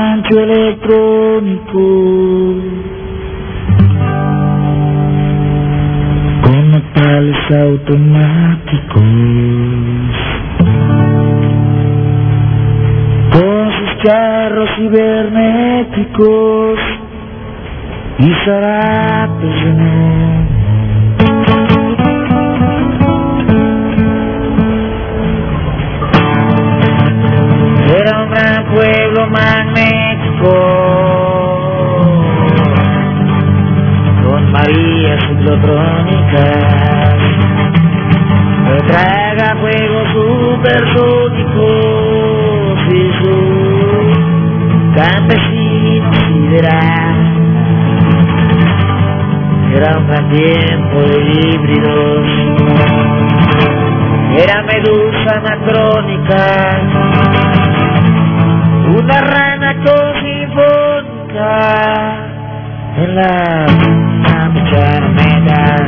gancho electrónico con nopales automáticos, con sus carros cibernéticos y zarapes de neón. Era un gran pueblo magnético, con María ciclotrónicas, que traga juegos supersónicos y su campesino sideral. Era un gran tiempo de híbridos, era medusa anacrónica, una rana sinfónica en la cuchara metal.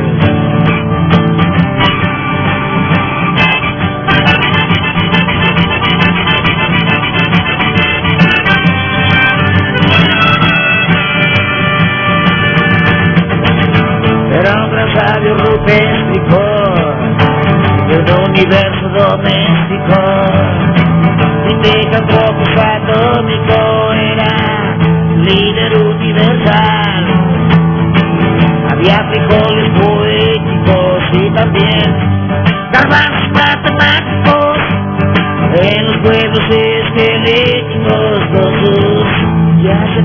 Era un gran sabio rupéstrico de un universo doméstico. Licántropo atómico, era líder universal. Había frijoles poéticos y también garbanzos matemáticos en los pueblos esqueléticos con sus yaces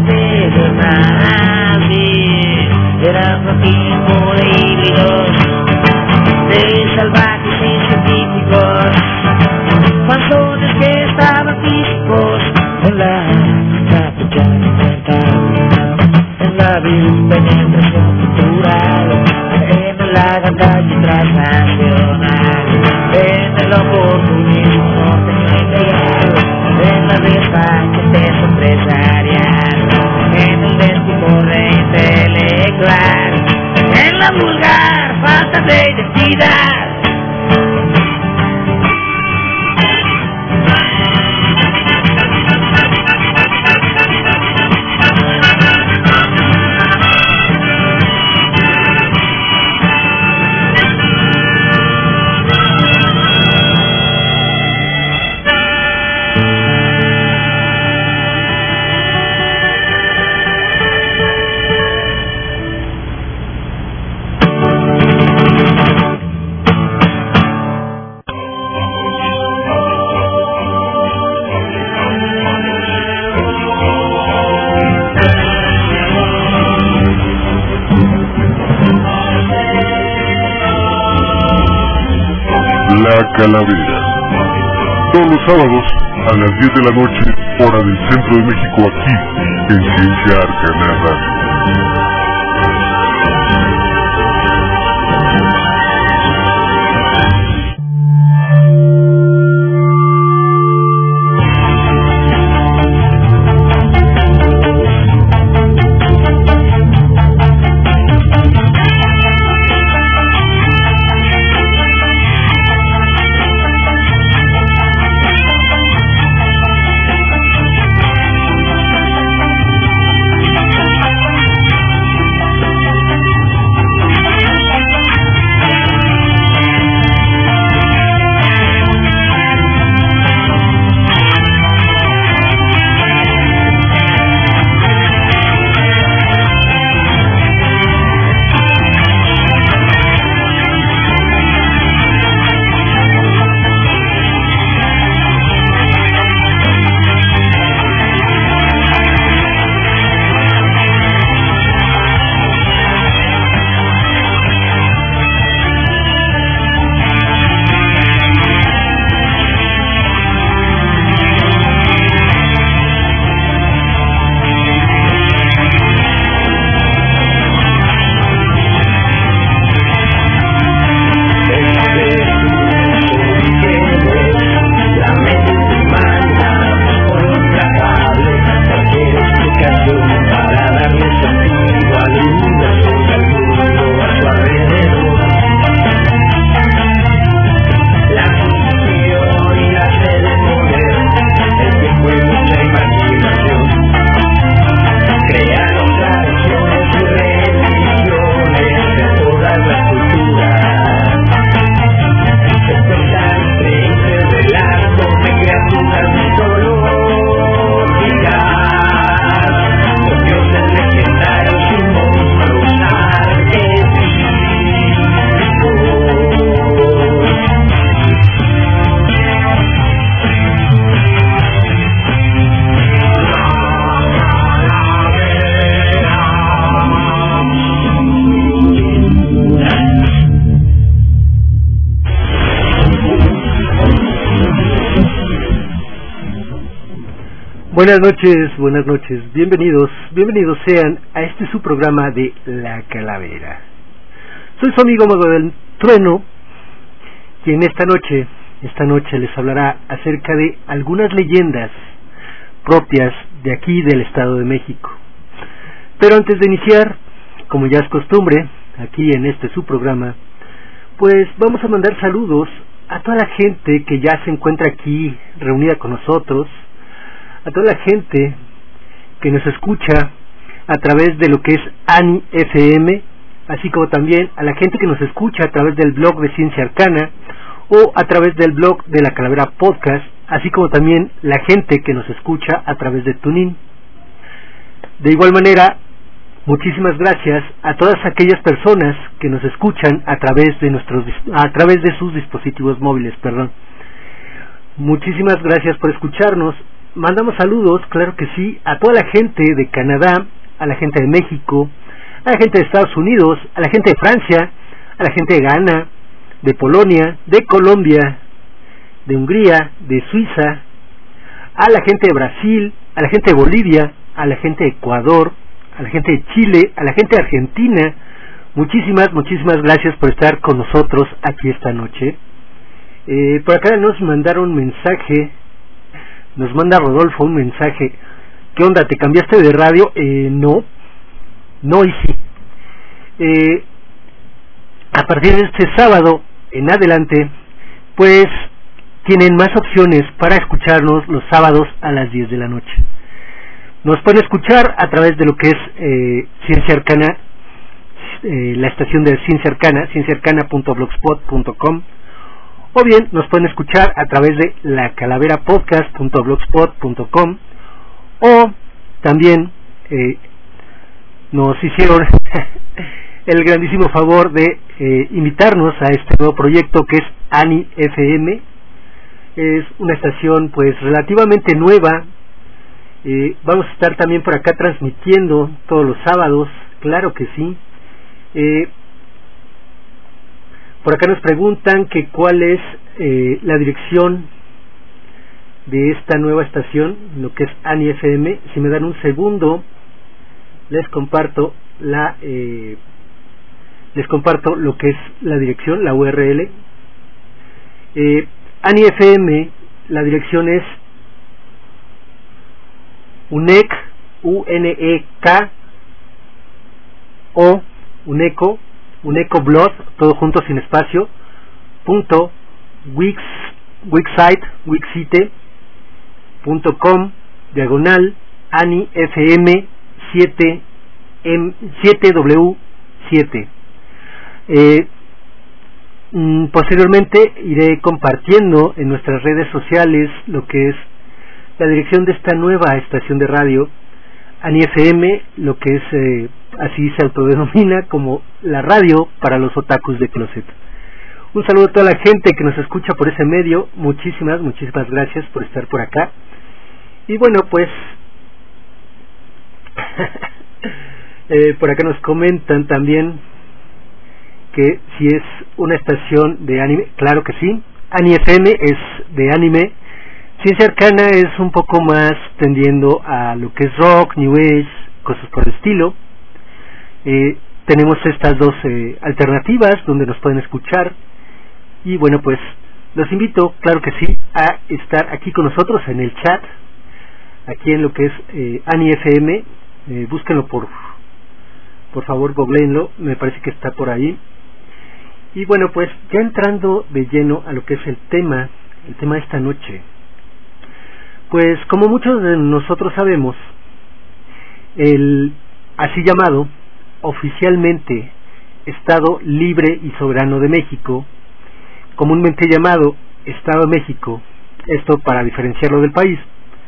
pedernales. Era un tipo de híbridos, de salvajes y científicos, panzones que estaban físicos en la capucha mental, en la vil penetración cultural, en la gandalla transnacional, en el oportunismo norteño, en la desfachatez empresarial, en el descorre intelectual, en la vulgar falta de identidad. La Calavera. Todos los sábados a las 10 de la noche, hora del centro de México, aquí en Ciencia Arcana Radio. Buenas noches, bienvenidos sean a este su programa de La Calavera. Soy su amigo Mago del Trueno, quien esta noche les hablará acerca de algunas leyendas propias de aquí del Estado de México. Pero antes de iniciar, como ya es costumbre, aquí en este su programa, pues vamos a mandar saludos a toda la gente que ya se encuentra aquí reunida con nosotros, a toda la gente que nos escucha a través de lo que es ANI FM, así como también a la gente que nos escucha a través del blog de Ciencia Arcana o a través del blog de La Calavera Podcast, así como también la gente que nos escucha a través de TuneIn. De igual manera, muchísimas gracias a todas aquellas personas que nos escuchan a través de sus dispositivos móviles, Muchísimas gracias por escucharnos. Mandamos saludos, claro que sí, a toda la gente de Canadá, a la gente de México, a la gente de Estados Unidos, a la gente de Francia, a la gente de Ghana, de Polonia, de Colombia, de Hungría, de Suiza, a la gente de Brasil, a la gente de Bolivia, a la gente de Ecuador, a la gente de Chile, a la gente de Argentina. Muchísimas gracias por estar con nosotros aquí esta noche. Por acá nos mandaron un mensaje. Nos manda Rodolfo un mensaje. ¿Qué onda? ¿Te cambiaste de radio? No y sí. A partir de este sábado en adelante, pues tienen más opciones para escucharnos los sábados a las 10 de la noche. Nos pueden escuchar a través de lo que es Ciencia Arcana, la estación de Ciencia Arcana, cienciaarcana.blogspot.com, o bien nos pueden escuchar a través de lacalaverapodcast.blogspot.com, o también nos hicieron el grandísimo favor de invitarnos a este nuevo proyecto que es ANI FM. Es una estación pues relativamente nueva. Vamos a estar también por acá transmitiendo todos los sábados, claro que sí. Por acá nos preguntan que cuál es la dirección de esta nueva estación, lo que es ANI FM. Si me dan un segundo, les comparto lo que es la dirección, la URL. ANI FM, la dirección es UNEC, UNEK, o UNECO Blog, todo junto sin espacio, wixsite.com /ANI FM 7W7. Posteriormente iré compartiendo en nuestras redes sociales lo que es la dirección de esta nueva estación de radio, ANI FM, lo que es así se autodenomina como la radio para los otakus de closet. Un saludo a toda la gente que nos escucha por ese medio. Muchísimas gracias por estar por acá. Y bueno, pues por acá nos comentan también que si es una estación de anime. Claro que sí, ANI FM es de anime. Ciencia Arcana es un poco más tendiendo a lo que es rock, new age, cosas por el estilo. Tenemos estas dos alternativas donde nos pueden escuchar. Y bueno, pues los invito, claro que sí, a estar aquí con nosotros en el chat, aquí en lo que es ANI FM. Búsquenlo por favor, googleenlo, me parece que está por ahí. Y bueno, pues ya entrando de lleno a lo que es el tema de esta noche. Pues como muchos de nosotros sabemos, el así llamado oficialmente Estado Libre y Soberano de México, comúnmente llamado Estado de México, esto para diferenciarlo del país,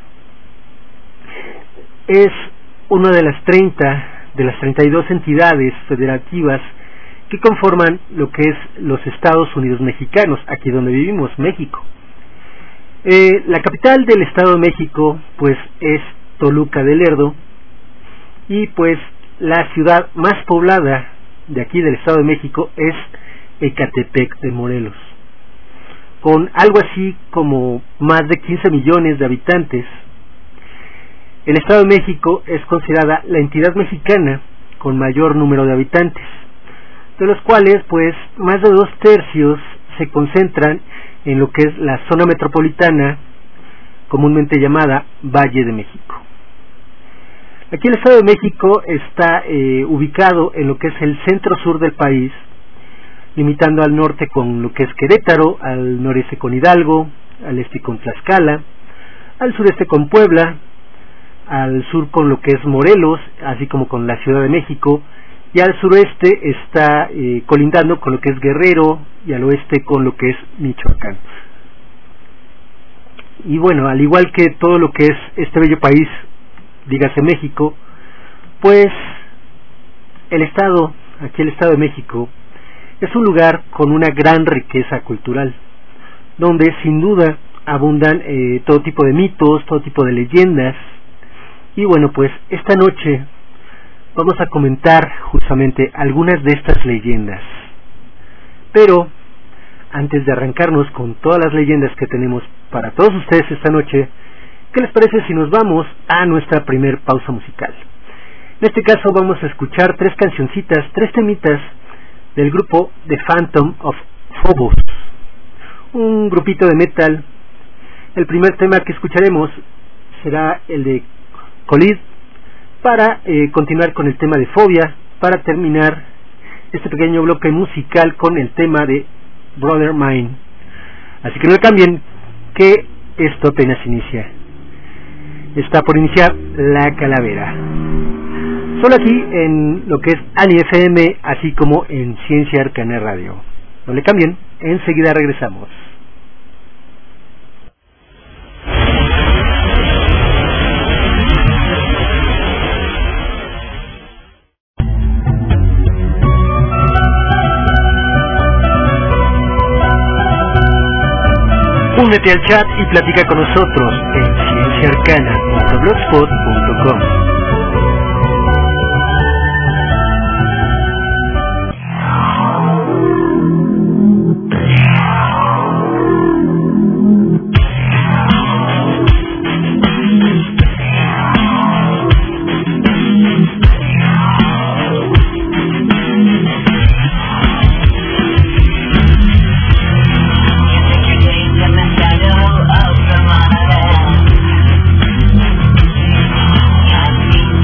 es una de las 32 entidades federativas que conforman lo que es los Estados Unidos mexicanos, aquí donde vivimos, México. La capital del Estado de México pues es Toluca de Lerdo, y pues la ciudad más poblada de aquí del Estado de México es Ecatepec de Morelos, con algo así como más de 15 millones de habitantes. el Estado de México es considerada la entidad mexicana con mayor número de habitantes, de los cuales pues más de 2/3 se concentran en lo que es la zona metropolitana, comúnmente llamada Valle de México. Aquí el Estado de México está ubicado en lo que es el centro-sur del país, limitando al norte con lo que es Querétaro, al noreste con Hidalgo, al este con Tlaxcala, al sureste con Puebla, al sur con lo que es Morelos, así como con la Ciudad de México, y al sureste está colindando con lo que es Guerrero, y al oeste con lo que es Michoacán. Y bueno, al igual que todo lo que es este bello país, dígase México, pues el Estado, aquí el Estado de México, es un lugar con una gran riqueza cultural, donde sin duda abundan todo tipo de mitos, todo tipo de leyendas. Y bueno, pues esta noche vamos a comentar justamente algunas de estas leyendas. Pero antes de arrancarnos con todas las leyendas que tenemos para todos ustedes esta noche, ¿qué les parece si nos vamos a nuestra primer pausa musical? En este caso vamos a escuchar 3 cancioncitas, 3 temitas del grupo The Phantom of Phobos, un grupito de metal. El primer tema que escucharemos será el de Collide, para continuar con el tema de Fobia, para terminar este pequeño bloque musical con el tema de Brother Mine. Así que no le cambien, que esto apenas inicia. Está por iniciar La Calavera, solo aquí en lo que es Ani FM, así como en Ciencia Arcana Radio. No le cambien, enseguida regresamos. Únete al chat y platica con nosotros en cienciaarcana.blogspot.com. I've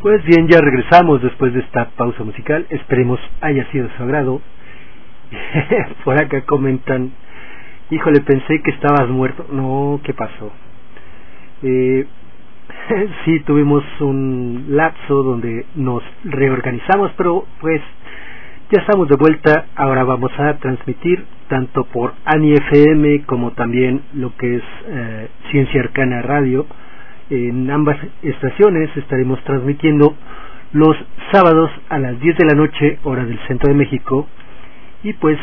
Pues bien, ya regresamos después de esta pausa musical. Esperemos haya sido de su agrado. Por acá comentan: híjole, pensé que estabas muerto. No, ¿qué pasó? Sí, tuvimos un lapso donde nos reorganizamos, pero pues ya estamos de vuelta. Ahora vamos a transmitir tanto por ANI FM como también lo que es Ciencia Arcana Radio. En ambas estaciones estaremos transmitiendo los sábados a las 10 de la noche, hora del centro de México. Y pues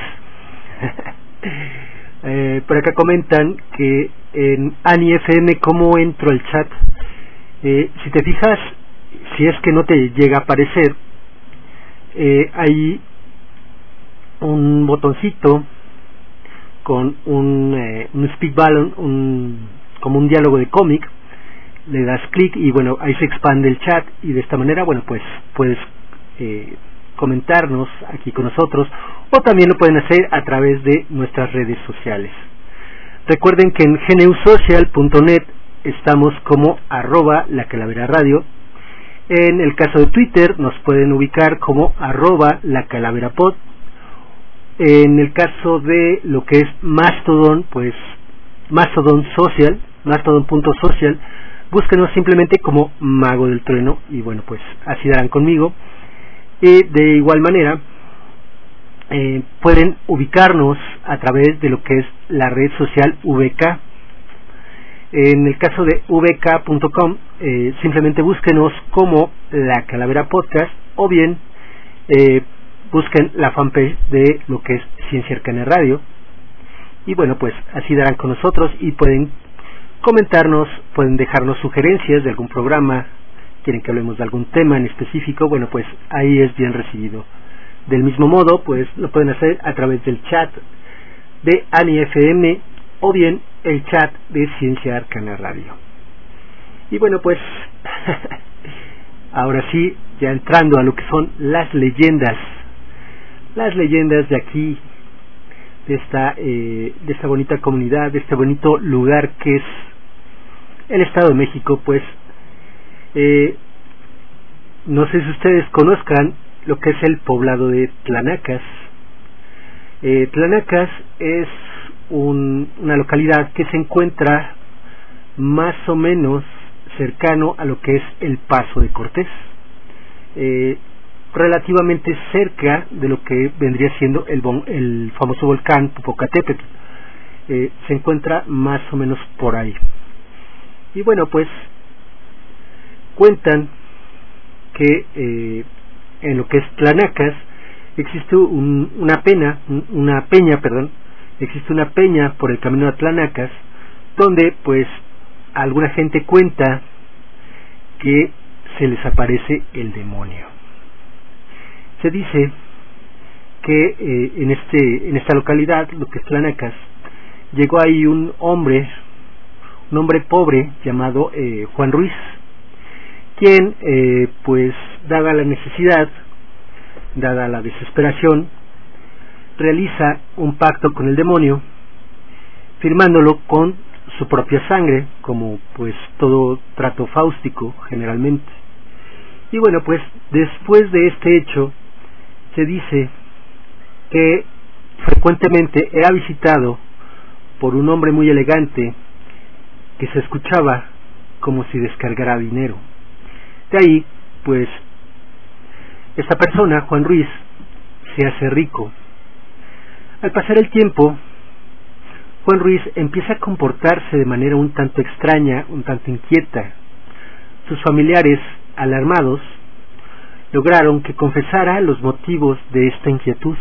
por acá comentan que en ANI FM, ¿cómo entro al chat? Si te fijas, si es que no te llega a aparecer, hay un botoncito con un speak balloon, como un diálogo de cómic. Le das clic y bueno, ahí se expande el chat, y de esta manera, bueno, pues puedes comentarnos aquí con nosotros, o también lo pueden hacer a través de nuestras redes sociales. Recuerden que en gneusocial.net estamos como @lacalavera-radio. En el caso de Twitter nos pueden ubicar como @lacalavera-pod. En el caso de lo que es Mastodon, pues Mastodon.social, búsquenos simplemente como Mago del Trueno, y bueno, pues así darán conmigo. De igual manera, pueden ubicarnos a través de lo que es la red social VK. En el caso de vk.com, simplemente búsquenos como La Calavera Podcast, o bien busquen la fanpage de lo que es Ciencia Arcana Radio, y bueno, pues así darán con nosotros y pueden comentarnos, pueden dejarnos sugerencias de algún programa, quieren que hablemos de algún tema en específico, bueno, pues ahí es bien recibido. Del mismo modo, pues lo pueden hacer a través del chat de ANI FM, o bien el chat de Ciencia Arcana Radio. Y bueno, pues ahora sí, ya entrando a lo que son las leyendas de aquí, de esta bonita comunidad, de este bonito lugar que es el Estado de México. Pues no sé si ustedes conozcan lo que es el poblado de Tlanacas. Tlanacas es una localidad que se encuentra más o menos cercano a lo que es el Paso de Cortés, relativamente cerca de lo que vendría siendo el famoso volcán Popocatépetl. Se encuentra más o menos por ahí. Y bueno, pues cuentan que en lo que es Tlanacas existe una peña por el camino a Tlanacas, donde pues alguna gente cuenta que se les aparece el demonio. Se dice que en esta localidad, lo que es Tlanacas, llegó ahí un hombre pobre llamado Juan Ruiz, quien pues dada la necesidad, dada la desesperación, realiza un pacto con el demonio, firmándolo con su propia sangre, como pues todo trato fáustico generalmente. Y bueno, pues después de este hecho, se dice que frecuentemente era visitado por un hombre muy elegante que se escuchaba como si descargara dinero. De ahí, pues, esta persona, Juan Ruiz, se hace rico. Al pasar el tiempo, Juan Ruiz empieza a comportarse de manera un tanto extraña, un tanto inquieta. Sus familiares, alarmados, lograron que confesara los motivos de esta inquietud.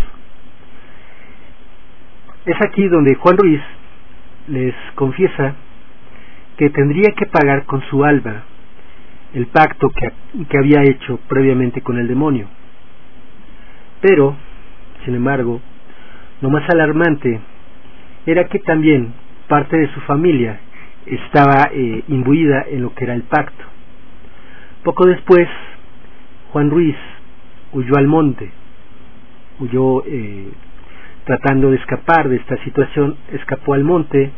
Es aquí donde Juan Ruiz les confiesa que tendría que pagar con su alma el pacto que había hecho previamente con el demonio. Pero, sin embargo, lo más alarmante era que también parte de su familia estaba imbuida en lo que era el pacto. Poco después, Juan Ruiz huyó al monte, tratando de escapar de esta situación, escapó al monte,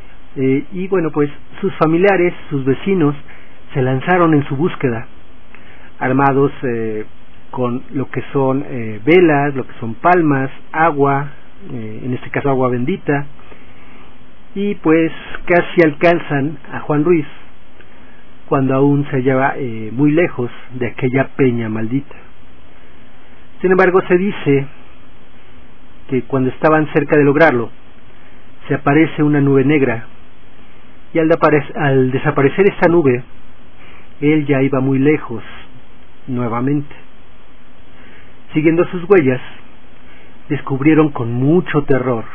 y bueno, pues sus familiares, sus vecinos, se lanzaron en su búsqueda. armados con lo que son velas, lo que son palmas, agua, en este caso agua bendita, y pues casi alcanzan a Juan Ruiz cuando aún se hallaba muy lejos de aquella peña maldita. Sin embargo, se dice que cuando estaban cerca de lograrlo, se aparece una nube negra, y al desaparecer esta nube, él ya iba muy lejos nuevamente. Siguiendo sus huellas, descubrieron con mucho terror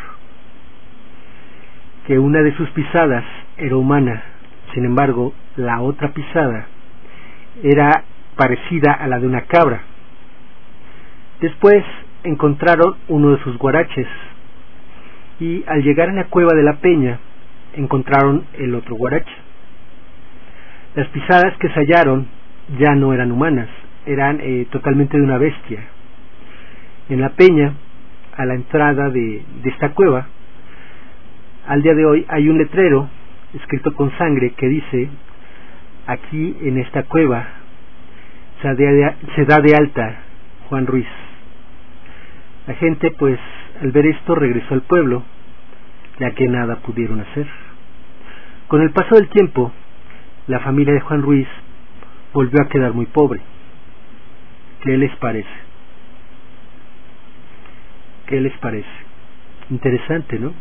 que una de sus pisadas era humana. Sin embargo, la otra pisada era parecida a la de una cabra. Después encontraron uno de sus guaraches, y al llegar a la cueva de la peña encontraron el otro guarache. Las pisadas que se hallaron ya no eran humanas, eran totalmente de una bestia. En la peña, a la entrada de esta cueva, al día de hoy hay un letrero escrito con sangre que dice: aquí en esta cueva se da de alta Juan Ruiz. La gente, pues, al ver esto regresó al pueblo, ya que nada pudieron hacer. Con el paso del tiempo, la familia de Juan Ruiz volvió a quedar muy pobre. ¿Qué les parece? ¿Qué les parece? Interesante, ¿no?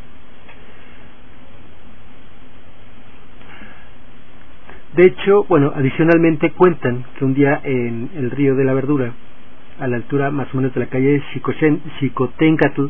De hecho, bueno, adicionalmente cuentan que un día en el río de la Verdura, a la altura más o menos de la calle Xicoténcatl,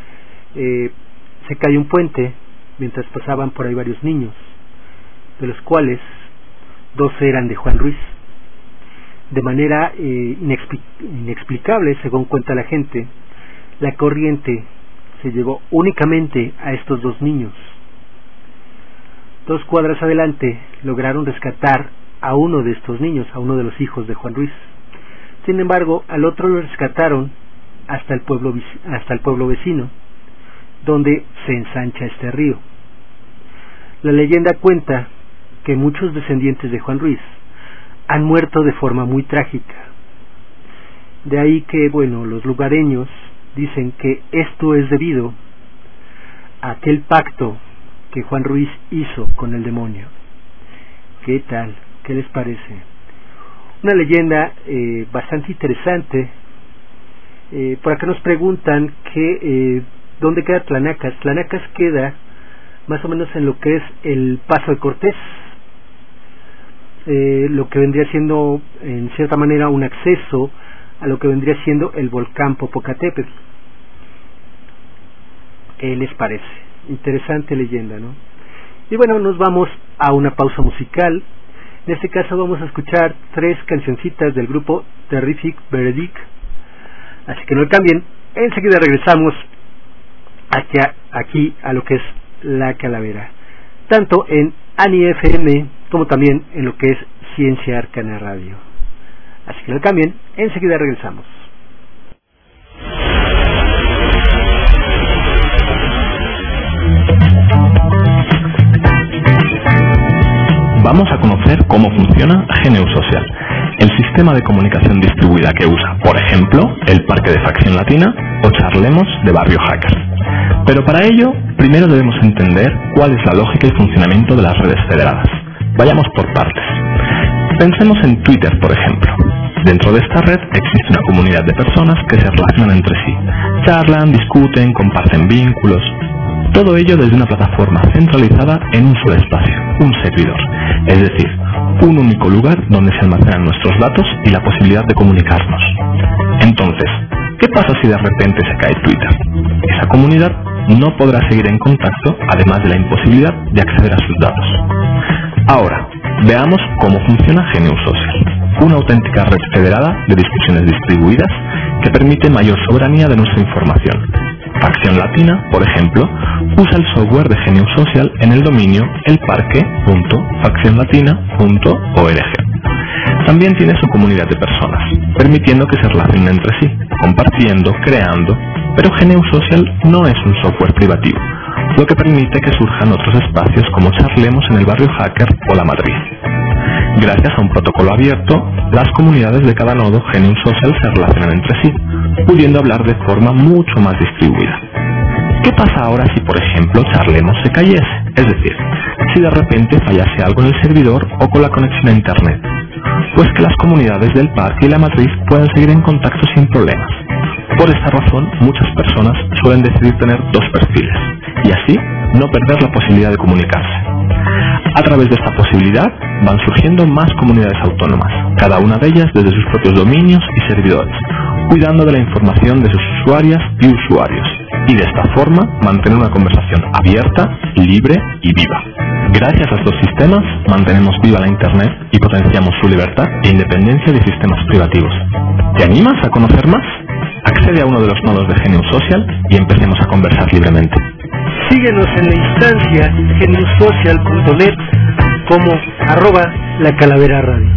se cayó un puente mientras pasaban por ahí varios niños, de los cuales 12 eran de Juan Ruiz. De manera inexplicable, según cuenta la gente, la corriente se llevó únicamente a estos 2 niños. 2 cuadras adelante lograron rescatar a uno de estos niños, a uno de los hijos de Juan Ruiz. Sin embargo, al otro lo rescataron hasta el pueblo vecino, donde se ensancha este río. La leyenda cuenta que muchos descendientes de Juan Ruiz han muerto de forma muy trágica. De ahí que, bueno, los lugareños dicen que esto es debido a aquel pacto que Juan Ruiz hizo con el demonio. ¿Qué tal? ¿Qué les parece? Una leyenda bastante interesante. Por acá nos preguntan que ¿dónde queda Tlanacas? Tlanacas queda más o menos en lo que es el Paso de Cortés, lo que vendría siendo en cierta manera un acceso a lo que vendría siendo el volcán Popocatépetl. ¿Qué les parece? Interesante leyenda, ¿no? Y bueno, nos vamos a una pausa musical. En este caso vamos a escuchar 3 cancioncitas del grupo Terrific Verdict, así que no le cambien. Enseguida regresamos aquí a lo que es La Calavera, tanto en ANI FM como también en lo que es Ciencia Arcana Radio. Así que no le cambien, enseguida regresamos. Vamos a conocer cómo funciona GNU Social, el sistema de comunicación distribuida que usa, por ejemplo, el Parque de Facción Latina, o charlemos de Barrio Hacker. Pero para ello, primero debemos entender cuál es la lógica y funcionamiento de las redes federadas. Vayamos por partes. Pensemos en Twitter, por ejemplo. Dentro de esta red existe una comunidad de personas que se relacionan entre sí, charlan, discuten, comparten vínculos. Todo ello desde una plataforma centralizada en un solo espacio, un servidor, es decir, un único lugar donde se almacenan nuestros datos y la posibilidad de comunicarnos. Entonces, ¿qué pasa si de repente se cae Twitter? Esa comunidad no podrá seguir en contacto, además de la imposibilidad de acceder a sus datos. Ahora, veamos cómo funciona GNU Social, una auténtica red federada de discusiones distribuidas que permite mayor soberanía de nuestra información. Facción Latina, por ejemplo, usa el software de GNU Social en el dominio elparque.faccionlatina.org. También tiene su comunidad de personas, permitiendo que se relacionen entre sí, compartiendo, creando, pero GNU Social no es un software privativo, lo que permite que surjan otros espacios como charlemos en el Barrio Hacker o La Madrid. Gracias a un protocolo abierto, las comunidades de cada nodo GNU Social se relacionan entre sí, pudiendo hablar de forma mucho más distribuida. ¿Qué pasa ahora si, por ejemplo, Charlemos se cayese? Es decir, si de repente fallase algo en el servidor o con la conexión a Internet. Pues que las comunidades del parque y la matriz puedan seguir en contacto sin problemas. Por esta razón, muchas personas suelen decidir tener dos perfiles, y así no perder la posibilidad de comunicarse. A través de esta posibilidad van surgiendo más comunidades autónomas, cada una de ellas desde sus propios dominios y servidores, cuidando de la información de sus usuarias y usuarios, y de esta forma mantener una conversación abierta, libre y viva. Gracias a estos sistemas mantenemos viva la Internet y potenciamos su libertad e independencia de sistemas privativos. ¿Te animas a conocer más? Accede a uno de los nodos de GNU Social y empecemos a conversar libremente. Síguenos en la instancia gnusocial.net como @lacalavera-radio.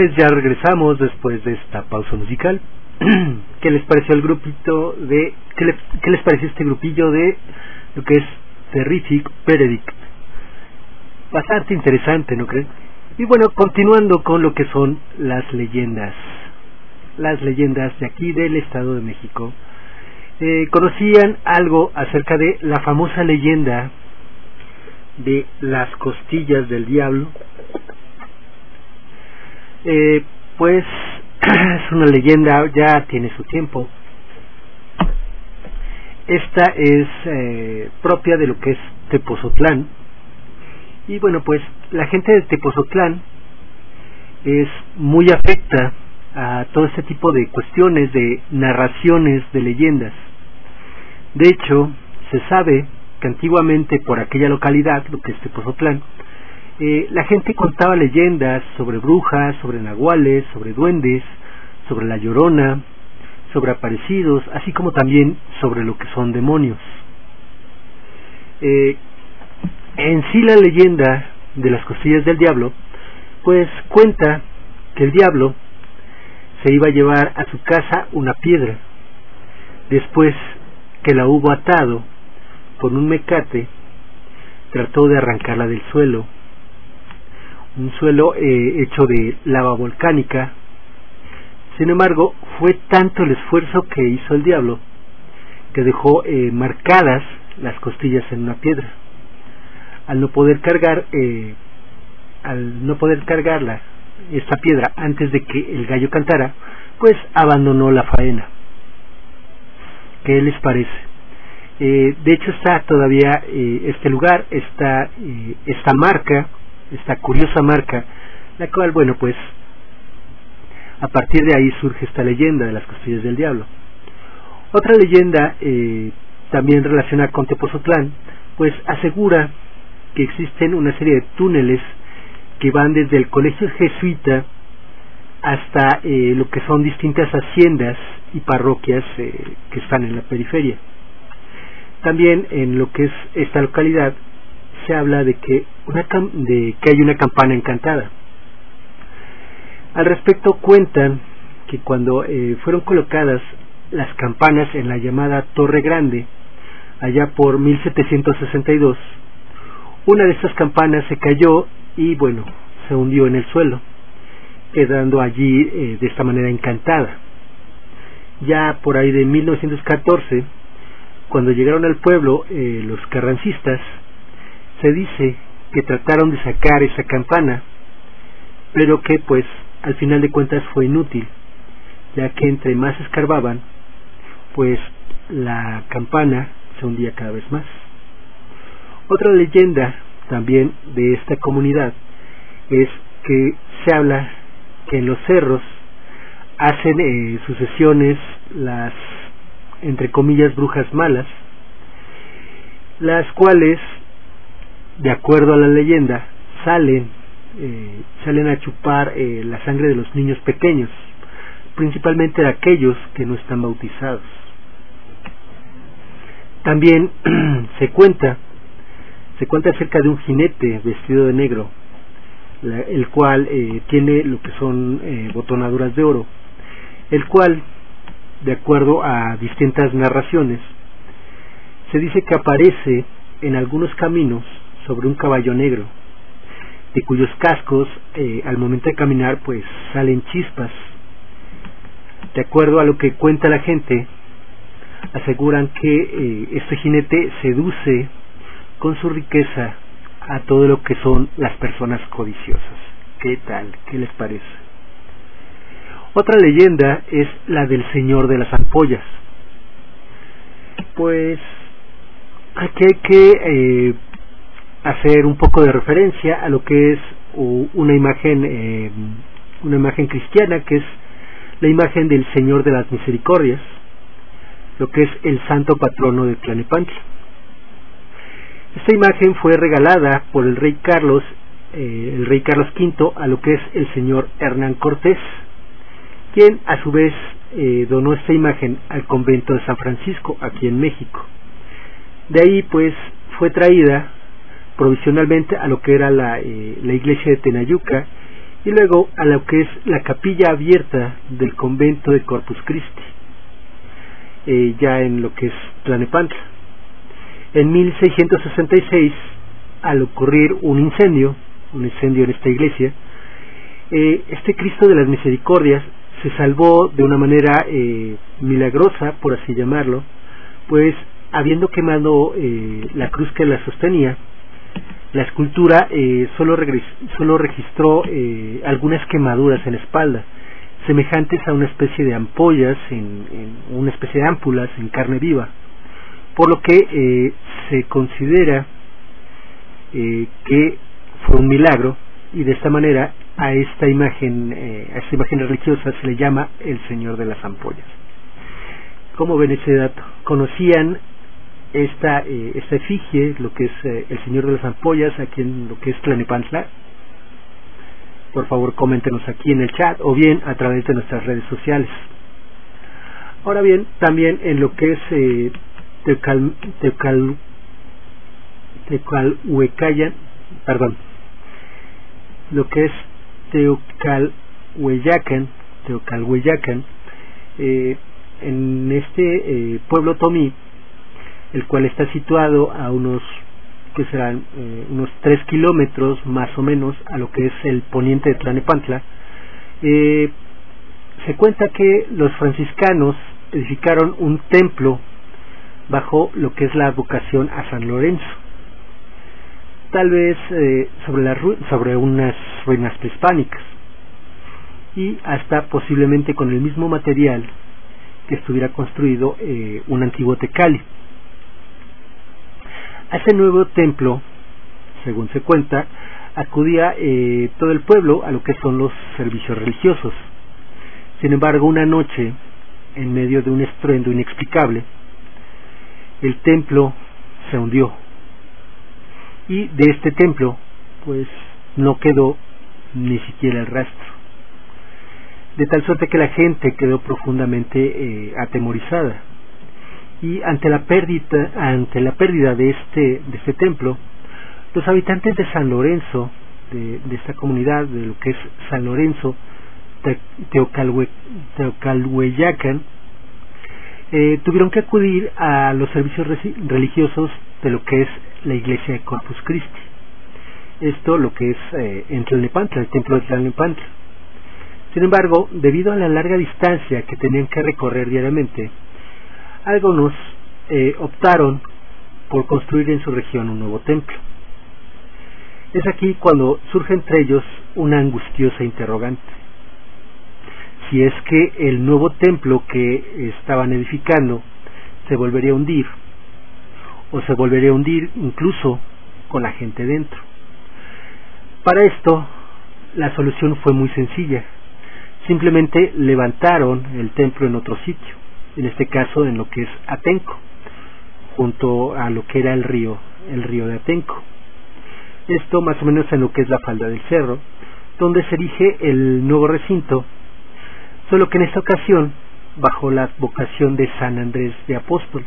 pues ya regresamos después de esta pausa musical. ¿Qué les pareció el grupito de... ¿Qué les pareció este grupillo de lo que es Terrific Verdict? Bastante interesante, ¿no creen? Y bueno, continuando con lo que son las leyendas de aquí del Estado de México. ¿Conocían algo acerca de la famosa leyenda de las costillas del diablo? Pues es una leyenda, ya tiene su tiempo. Esta es propia de lo que es Tepozotlán. Y bueno, pues la gente de Tepozotlán es muy afecta a todo este tipo de cuestiones, de narraciones, de leyendas. De hecho, se sabe que antiguamente por aquella localidad, lo que es Tepozotlán, la gente contaba leyendas sobre brujas, sobre nahuales, sobre duendes, sobre la Llorona, sobre aparecidos, así como también sobre lo que son demonios. En sí la leyenda de las costillas del diablo, pues cuenta que el diablo se iba a llevar a su casa una piedra. Después que la hubo atado con un mecate, trató de arrancarla del suelo, un suelo hecho de lava volcánica. Sin embargo, fue tanto el esfuerzo que hizo el diablo que dejó marcadas las costillas en una piedra. Al no poder cargarla, esta piedra, antes de que el gallo cantara, pues abandonó la faena. ¿Qué les parece? De hecho está todavía este lugar, esta marca, esta curiosa marca, la cual, bueno, pues a partir de ahí surge esta leyenda de las costillas del diablo. Otra leyenda también relacionada con Tepozotlán, pues asegura que existen una serie de túneles que van desde el colegio jesuita hasta lo que son distintas haciendas y parroquias que están en la periferia. También en lo que es esta localidad se habla de que hay una campana encantada. Al respecto cuentan que cuando fueron colocadas las campanas en la llamada Torre Grande, allá por 1762, una de estas campanas se cayó y bueno, se hundió en el suelo, quedando allí de esta manera encantada. Ya por ahí de 1914, cuando llegaron al pueblo los carrancistas, se dice que trataron de sacar esa campana, pero que pues al final de cuentas fue inútil, ya que entre más escarbaban, pues la campana se hundía cada vez más. Otra leyenda también de esta comunidad es que se habla que en los cerros hacen sucesiones las, entre comillas, brujas malas, las cuales, de acuerdo a la leyenda, salen a chupar la sangre de los niños pequeños, principalmente de aquellos que no están bautizados. También se cuenta acerca de un jinete vestido de negro, el cual tiene lo que son botonaduras de oro, el cual, de acuerdo a distintas narraciones, se dice que aparece en algunos caminos sobre un caballo negro, de cuyos cascos al momento de caminar pues salen chispas. De acuerdo a lo que cuenta la gente, aseguran que este jinete seduce con su riqueza a todo lo que son las personas codiciosas. ¿Qué tal? ¿Qué les parece? Otra leyenda es la del Señor de las Ampollas. Pues aquí hay que hacer un poco de referencia a lo que es una imagen cristiana, que es la imagen del Señor de las Misericordias, lo que es el santo patrono de Tlalnepantla. Esta imagen fue regalada por el rey Carlos V a lo que es el señor Hernán Cortés, quien a su vez donó esta imagen al convento de San Francisco aquí en México. De ahí pues fue traída provisionalmente a lo que era la iglesia de Tenayuca y luego a lo que es la capilla abierta del convento de Corpus Christi, ya en lo que es Tlalnepantla. En 1666, al ocurrir un incendio en esta iglesia, este Cristo de las Misericordias se salvó de una manera milagrosa, por así llamarlo, pues habiendo quemado la cruz que la sostenía, la escultura solo registró algunas quemaduras en la espalda, semejantes a una especie de ampollas, en una especie de ámpulas en carne viva, por lo que se considera que fue un milagro, y de esta manera a esta imagen religiosa se le llama el Señor de las Ampollas. ¿Cómo ven ese dato? ¿Conocían esta efigie, lo que es el Señor de las Ampollas, aquí en lo que es Tlalnepantla? Por favor, coméntenos aquí en el chat o bien a través de nuestras redes sociales. Ahora bien, también en lo que es lo que es Teocalhueyacan, en este pueblo tomí, el cual está situado a unos 3 kilómetros más o menos a lo que es el poniente de Tlalnepantla, se cuenta que los franciscanos edificaron un templo bajo lo que es la advocación a San Lorenzo, tal vez sobre unas ruinas prehispánicas, y hasta posiblemente con el mismo material que estuviera construido un antiguo tecali. A ese nuevo templo, según se cuenta, acudía todo el pueblo a lo que son los servicios religiosos. Sin embargo, una noche, en medio de un estruendo inexplicable, el templo se hundió, y de este templo pues no quedó ni siquiera el rastro, de tal suerte que la gente quedó profundamente atemorizada, y ante la pérdida de este templo, los habitantes de San Lorenzo, de esta comunidad, de lo que es San Lorenzo Teocalhueyacan, tuvieron que acudir a los servicios religiosos de lo que es la iglesia de Corpus Christi. Esto lo que es en Tlalnepantla, el templo de Tlalnepantla. Sin embargo, debido a la larga distancia que tenían que recorrer diariamente, algunos optaron por construir en su región un nuevo templo. Es aquí cuando surge entre ellos una angustiosa interrogante: si es que el nuevo templo que estaban edificando se volvería a hundir, o se volvería a hundir incluso con la gente dentro. Para esto, la solución fue muy sencilla. Simplemente levantaron el templo en otro sitio, en este caso en lo que es Atenco, junto a lo que era el río de Atenco. Esto más o menos en lo que es la falda del cerro, donde se erige el nuevo recinto, solo que en esta ocasión bajo la advocación de San Andrés Apóstol.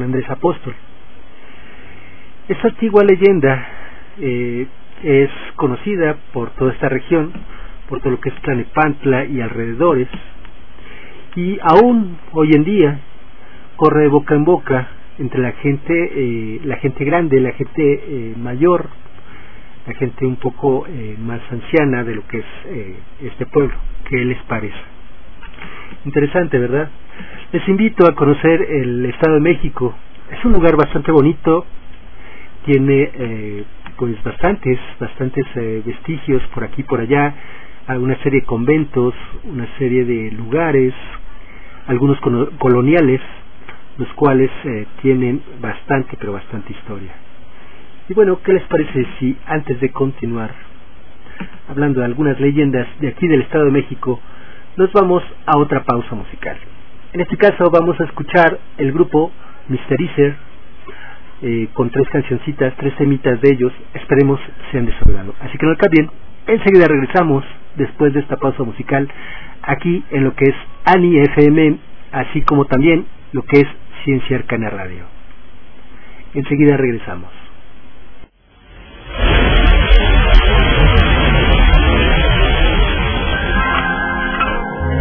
Esta antigua leyenda es conocida por toda esta región, por todo lo que es Tlalnepantla y alrededores, y aún hoy en día corre de boca en boca entre la gente grande, la gente mayor, la gente un poco más anciana de lo que es este pueblo. ¿Qué les parece? Interesante, ¿verdad? Les invito a conocer el Estado de México. Es un lugar bastante bonito, tiene pues bastantes vestigios por aquí y por allá, una serie de conventos, una serie de lugares, algunos coloniales, los cuales tienen bastante historia. Y bueno, ¿qué les parece si antes de continuar hablando de algunas leyendas de aquí del Estado de México, nos vamos a otra pausa musical? En este caso vamos a escuchar el grupo Mr. Iser con 3 cancioncitas, 3 temitas de ellos, esperemos sean de su agrado. Así que no cambien, enseguida regresamos después de esta pausa musical aquí en lo que es ANI FM, así como también lo que es Ciencia Arcana Radio. Enseguida regresamos.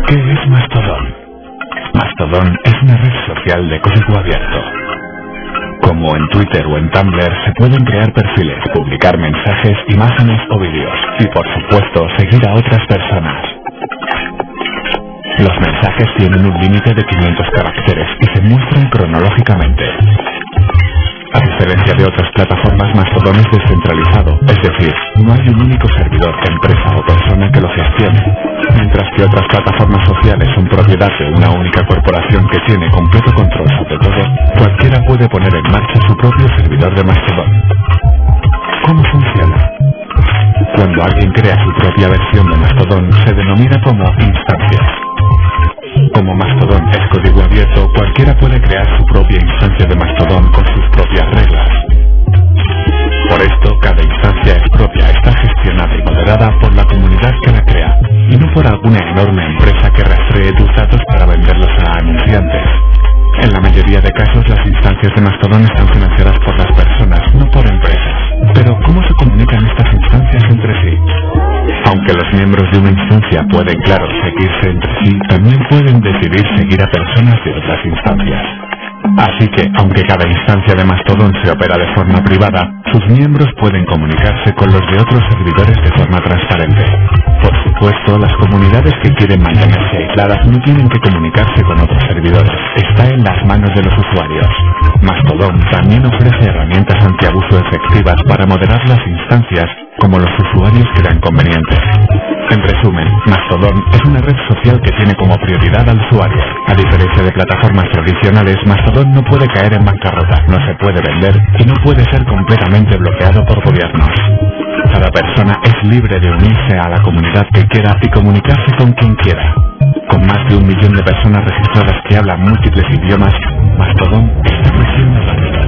¿Qué es Mastodon? Mastodon es una red social de código abierto. Como en Twitter o en Tumblr, se pueden crear perfiles, publicar mensajes, imágenes o vídeos y, por supuesto, seguir a otras personas. Los mensajes tienen un límite de 500 caracteres y se muestran cronológicamente. A diferencia de otras plataformas, Mastodon es descentralizado, es decir, no hay un único servidor, empresa o persona que lo gestione, mientras que otras plataformas sociales son propiedad de una única corporación que tiene completo control sobre todo. Cualquiera puede poner en marcha su propio servidor de Mastodon. ¿Cómo funciona? Cuando alguien crea su propia versión de Mastodon, se denomina como instancias. Como Mastodon es código abierto, cualquiera puede crear su propia instancia de Mastodon con sus propias reglas. Por esto, cada instancia es propia, está gestionada y moderada por la comunidad que la crea, y no por alguna enorme empresa que rastree tus datos para venderlos a anunciantes. En la mayoría de casos, las instancias de Mastodon están financiadas por las personas, no por empresas. Pero, ¿cómo se comunican estas instancias entre sí? Aunque los miembros de una instancia pueden, claro, seguirse entre sí, también pueden decidir seguir a personas de otras instancias. Así que, aunque cada instancia de Mastodon se opera de forma privada, sus miembros pueden comunicarse con los de otros servidores de forma transparente. Por supuesto, las comunidades que quieren mantenerse aisladas no tienen que comunicarse con otros servidores. Está en las manos de los usuarios. Mastodon también ofrece herramientas antiabuso efectivas para moderar las instancias, como los usuarios crean convenientes. En resumen, Mastodon es una red social que tiene como prioridad al usuario. A diferencia de plataformas tradicionales, Mastodon no puede caer en bancarrota, no se puede vender y no puede ser completamente bloqueado por gobiernos. Cada persona es libre de unirse a la comunidad que quiera y comunicarse con quien quiera. Con más de 1 millón de personas registradas que hablan múltiples idiomas, Mastodon está creciendo rápido.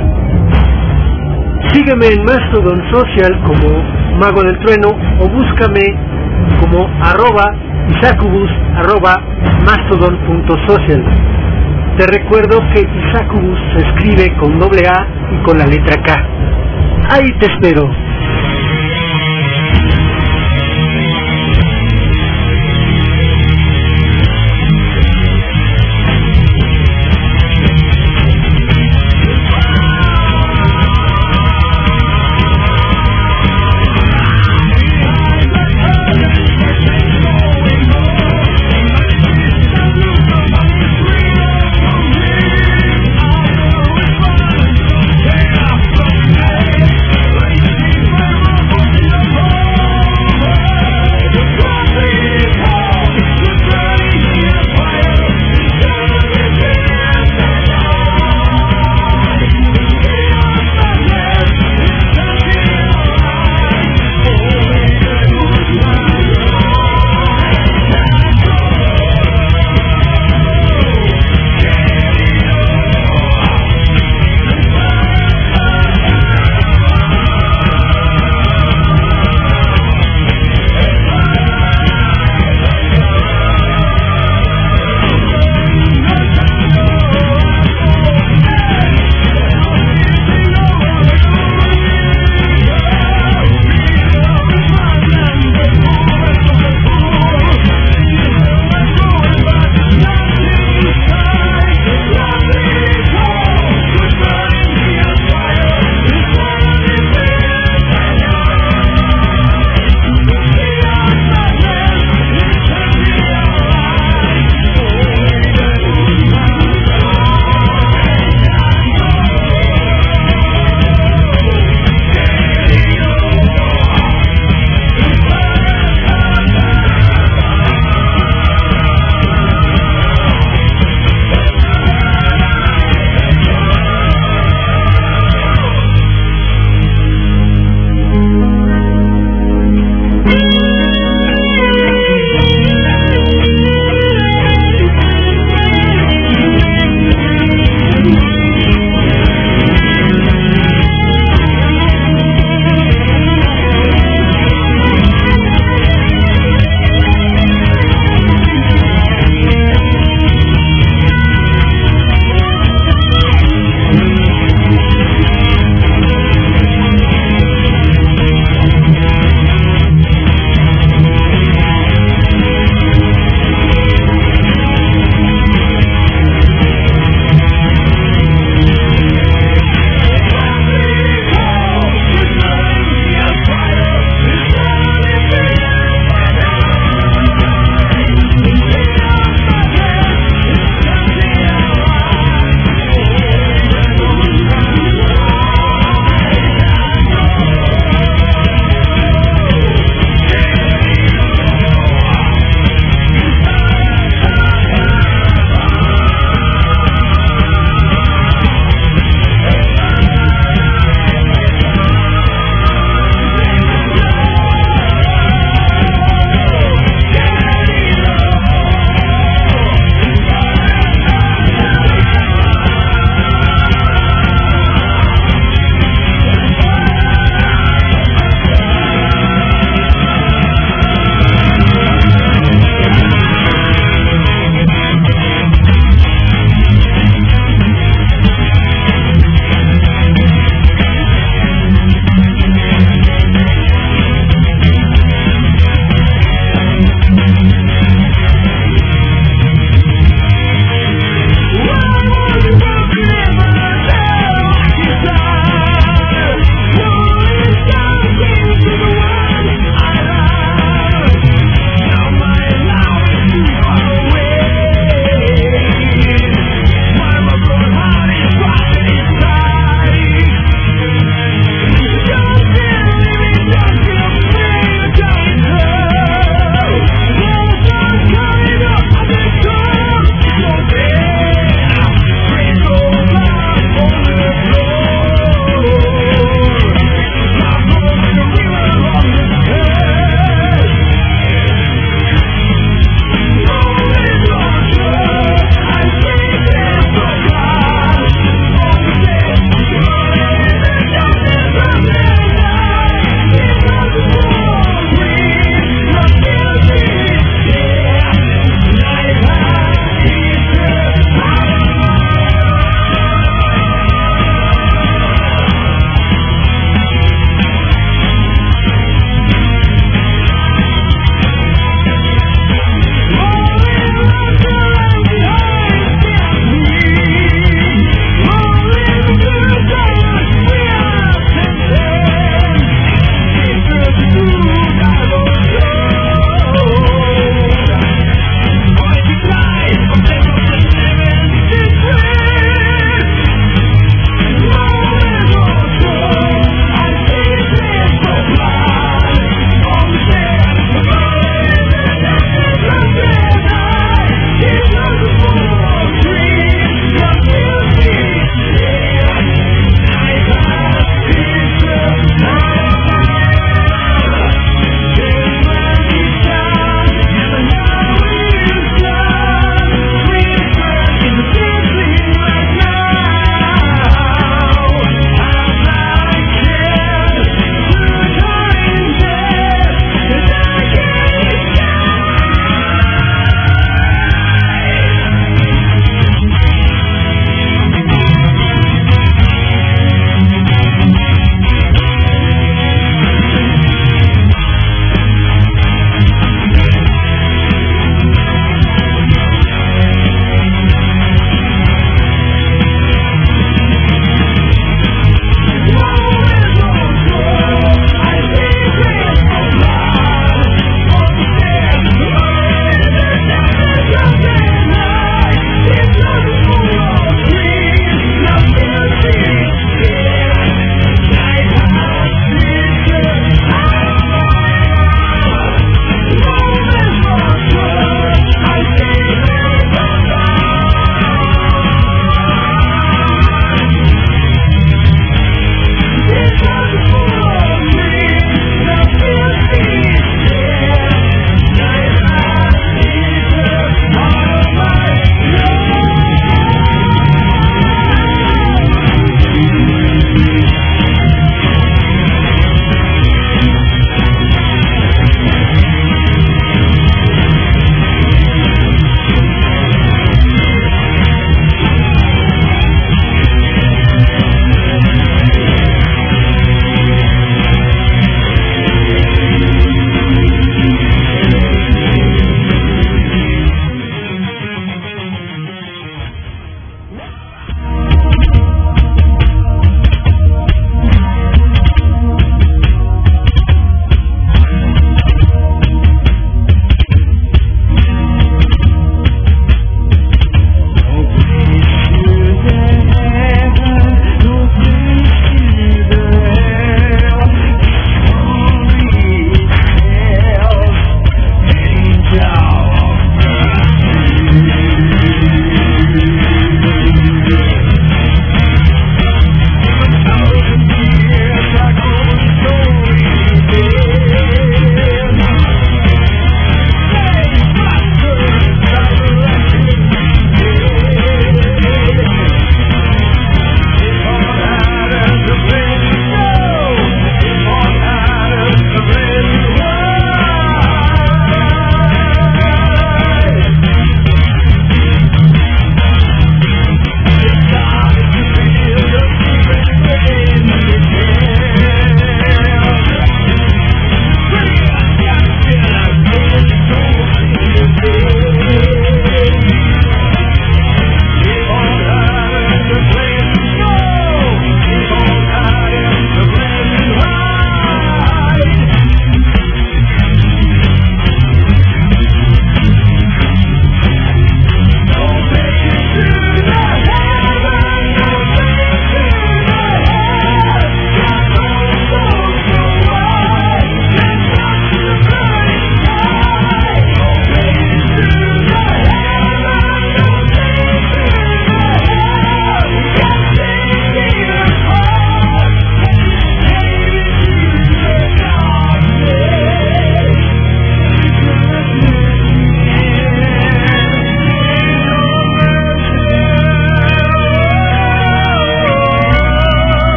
Sígueme en Mastodon Social como Mago del Trueno o búscame como @isacubus @mastodon.social. Te recuerdo que Isacubus se escribe con doble A y con la letra K. Ahí te espero.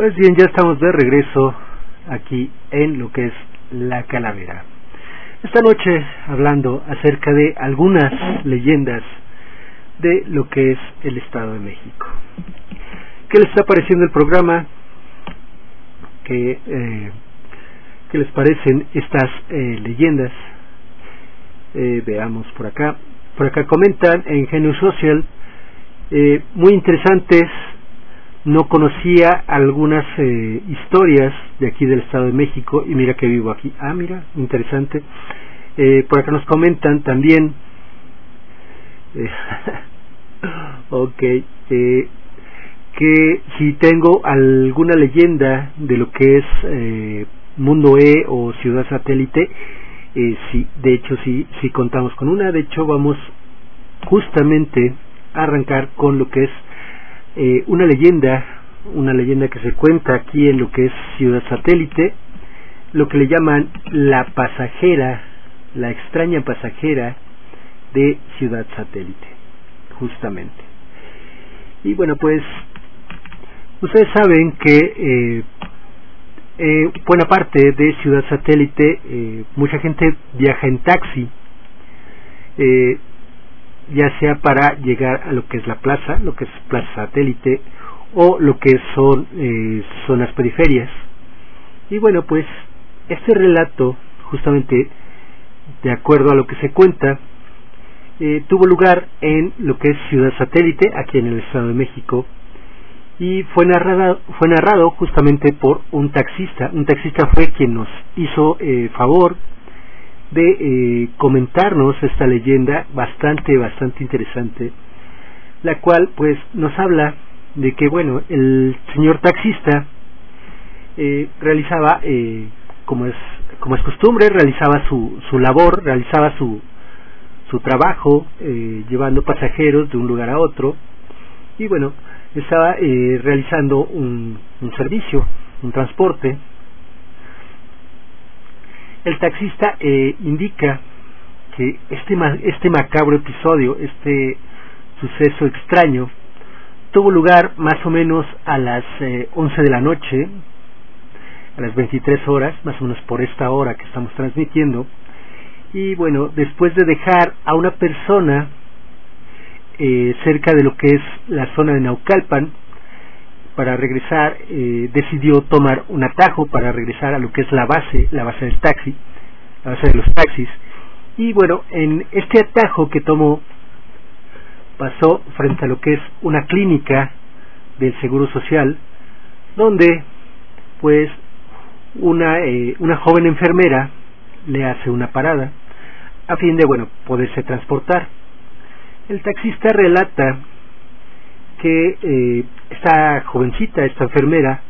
Pues bien, ya estamos de regreso aquí en lo que es La Calavera. Esta noche hablando acerca de algunas leyendas de lo que es el Estado de México. ¿Qué les está pareciendo el programa? ¿Qué les parecen estas leyendas? Veamos por acá. Por acá comentan en Genius Social, muy interesantes. No conocía algunas historias de aquí del Estado de México y mira que vivo aquí. Ah, mira, interesante. Por acá nos comentan también que si tengo alguna leyenda de lo que es Mundo E o Ciudad Satélite. Sí, de hecho sí contamos con una. De hecho vamos justamente a arrancar con lo que es una leyenda que se cuenta aquí en lo que es Ciudad Satélite, lo que le llaman la pasajera, la extraña pasajera de Ciudad Satélite, justamente. Y bueno, pues ustedes saben que buena parte de Ciudad Satélite, mucha gente viaja en taxi, ya sea para llegar a lo que es la plaza, lo que es Plaza Satélite, o lo que son zonas periferias. Y bueno, pues este relato, justamente de acuerdo a lo que se cuenta, tuvo lugar en lo que es Ciudad Satélite, aquí en el Estado de México, y fue narrado justamente por un taxista. Un taxista fue quien nos hizo favor de comentarnos esta leyenda bastante interesante, la cual pues nos habla de que bueno, el señor taxista realizaba como es costumbre, realizaba su labor, realizaba su trabajo, llevando pasajeros de un lugar a otro, y bueno, estaba realizando un servicio, un transporte. El taxista indica que este macabro episodio, este suceso extraño, tuvo lugar más o menos a las 11 de la noche, a las 23 horas, más o menos por esta hora que estamos transmitiendo. Y bueno, después de dejar a una persona cerca de lo que es la zona de Naucalpan, para regresar, decidió tomar un atajo para regresar a lo que es la base del taxi, la base de los taxis. Y bueno, en este atajo que tomó, pasó frente a lo que es una clínica del Seguro Social, donde pues una joven enfermera le hace una parada a fin de poderse transportar. El taxista relata que esta jovencita, esta enfermera,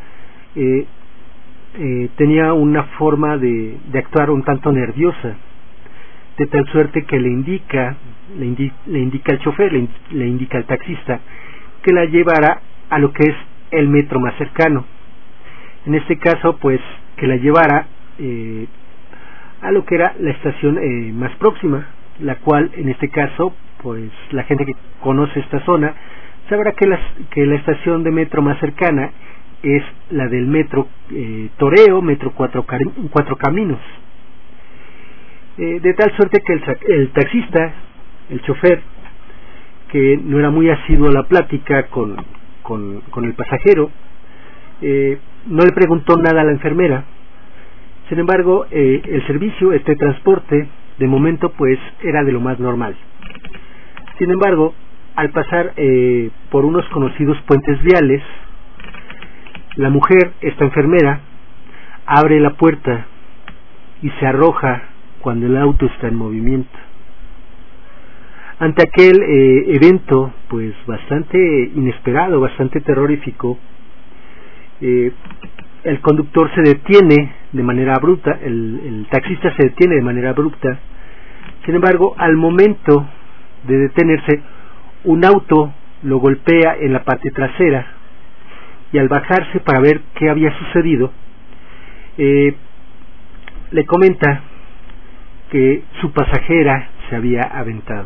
tenía una forma de actuar un tanto nerviosa, de tal suerte que le indica al chofer, le indica al taxista que la llevara a lo que es el metro más cercano. En este caso, pues, que la llevara a lo que era la estación más próxima, la cual, en este caso, pues, la gente que conoce esta zona sabrá que la estación de metro más cercana es la del metro Toreo, metro Cuatro Caminos. De tal suerte que el taxista, el chofer, que no era muy asiduo a la plática con el pasajero, no le preguntó nada a la enfermera. Sin embargo, el servicio, este transporte, de momento pues era de lo más normal. Sin embargo, al pasar por unos conocidos puentes viales, la mujer, esta enfermera, abre la puerta y se arroja cuando el auto está en movimiento. Ante aquel evento pues bastante inesperado, bastante terrorífico, el conductor se detiene de manera abrupta, el taxista se detiene de manera abrupta. Sin embargo, al momento de detenerse, un auto lo golpea en la parte trasera, y al bajarse para ver qué había sucedido, le comenta que su pasajera se había aventado.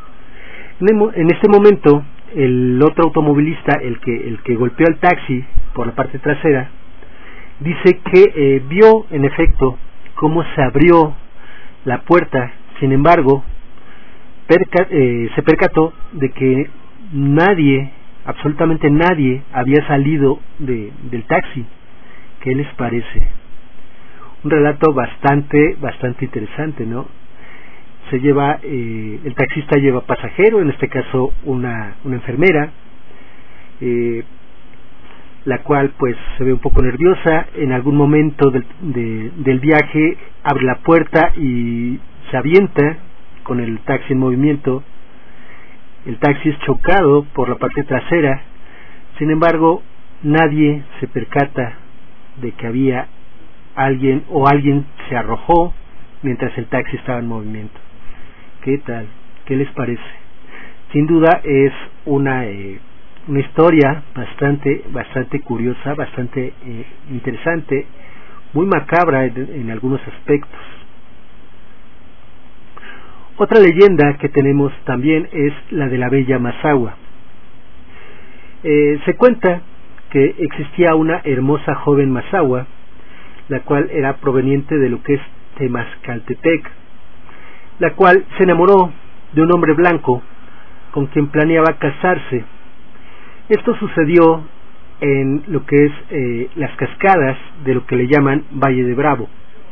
En este momento, el otro automovilista, el que golpeó al taxi, por la parte trasera, dice que vio en efecto cómo se abrió la puerta. Sin embargo, se percató de que nadie, absolutamente nadie, había salido del taxi. ¿Qué les parece? Un relato bastante interesante, ¿no? El taxista lleva pasajero, en este caso una enfermera, la cual pues se ve un poco nerviosa. En algún momento del viaje abre la puerta y se avienta con el taxi en movimiento. El taxi es chocado por la parte trasera. Sin embargo, nadie se percata de que había alguien o alguien se arrojó mientras el taxi estaba en movimiento. ¿Qué tal? ¿Qué les parece? Sin duda es una historia bastante curiosa, bastante interesante, muy macabra en algunos aspectos. Otra leyenda que tenemos también es la de la bella Mazahua. Se cuenta que existía una hermosa joven Mazahua, la cual era proveniente de lo que es Temazcaltepec, la cual se enamoró de un hombre blanco con quien planeaba casarse. Esto sucedió en lo que es las cascadas de lo que le llaman Valle de Bravo.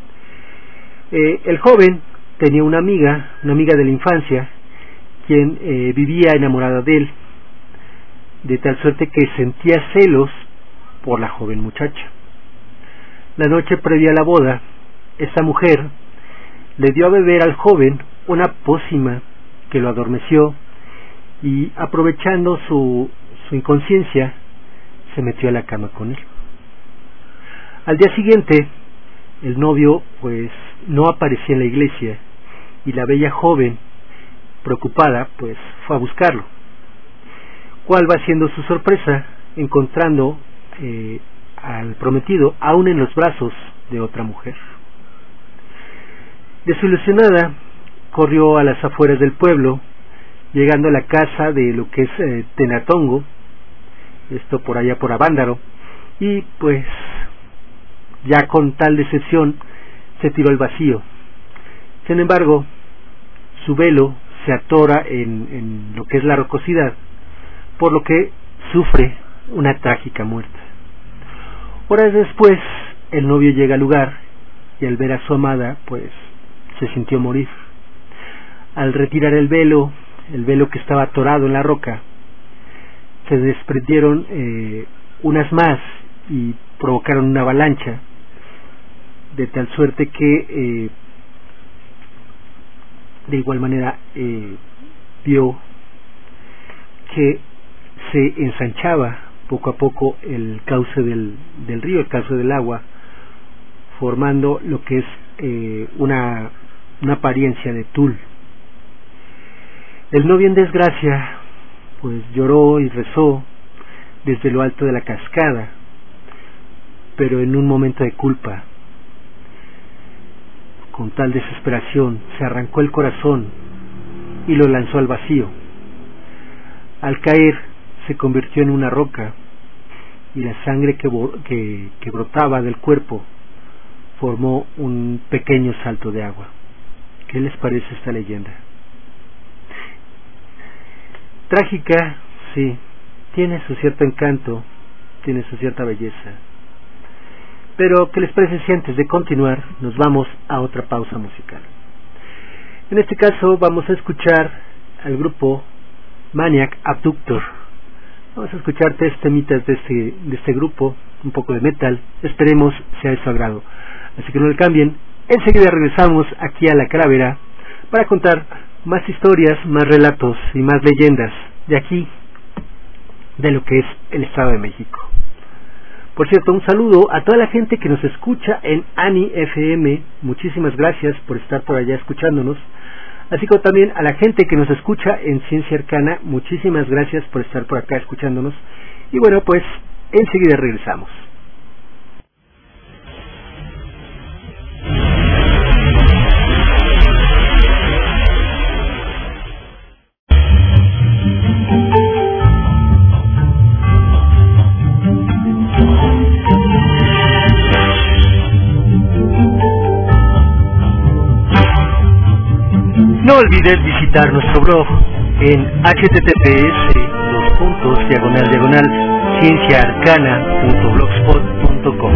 El joven tenía una amiga de la infancia, quien vivía enamorada de él, de tal suerte que sentía celos por la joven muchacha. La noche previa a la boda, esta mujer le dio a beber al joven una pócima que lo adormeció, y aprovechando su inconsciencia se metió a la cama con él. Al día siguiente el novio pues no aparecía en la iglesia, y la bella joven, preocupada, pues fue a buscarlo. ¿Cuál va siendo su sorpresa? Encontrando al prometido aún en los brazos de otra mujer. Desilusionada, corrió a las afueras del pueblo, llegando a la casa de lo que es Tenatongo, esto por allá por Avándaro, y pues ya con tal decepción se tiró al vacío. Sin embargo, su velo se atora en lo que es la rocosidad, por lo que sufre una trágica muerte. Horas después, el novio llega al lugar y al ver a su amada, pues se sintió morir. Al retirar el velo que estaba atorado en la roca, se desprendieron unas más y provocaron una avalancha, de tal suerte que de igual manera vio que se ensanchaba poco a poco el cauce del río, el cauce del agua, formando lo que es una apariencia de tul. El novio en desgracia pues lloró y rezó desde lo alto de la cascada, pero en un momento de culpa, con tal desesperación, se arrancó el corazón y lo lanzó al vacío. Al caer se convirtió en una roca, y la sangre que brotaba del cuerpo formó un pequeño salto de agua. ¿Qué les parece esta leyenda? Trágica, sí, tiene su cierto encanto, tiene su cierta belleza. Pero, ¿qué les parece si antes de continuar nos vamos a otra pausa musical? En este caso vamos a escuchar al grupo Maniac Abductor. Vamos a escuchar 3 temitas de este grupo, un poco de metal, esperemos sea de su agrado. Así que no le cambien, enseguida regresamos aquí a La Calavera para contar más historias, más relatos y más leyendas de aquí, de lo que es el Estado de México. Por cierto, un saludo a toda la gente que nos escucha en ANI FM, muchísimas gracias por estar por allá escuchándonos, así como también a la gente que nos escucha en Ciencia Arcana, muchísimas gracias por estar por acá escuchándonos, y bueno, pues enseguida regresamos. olvides visitar nuestro blog en https://cienciaarcana.blogspot.com.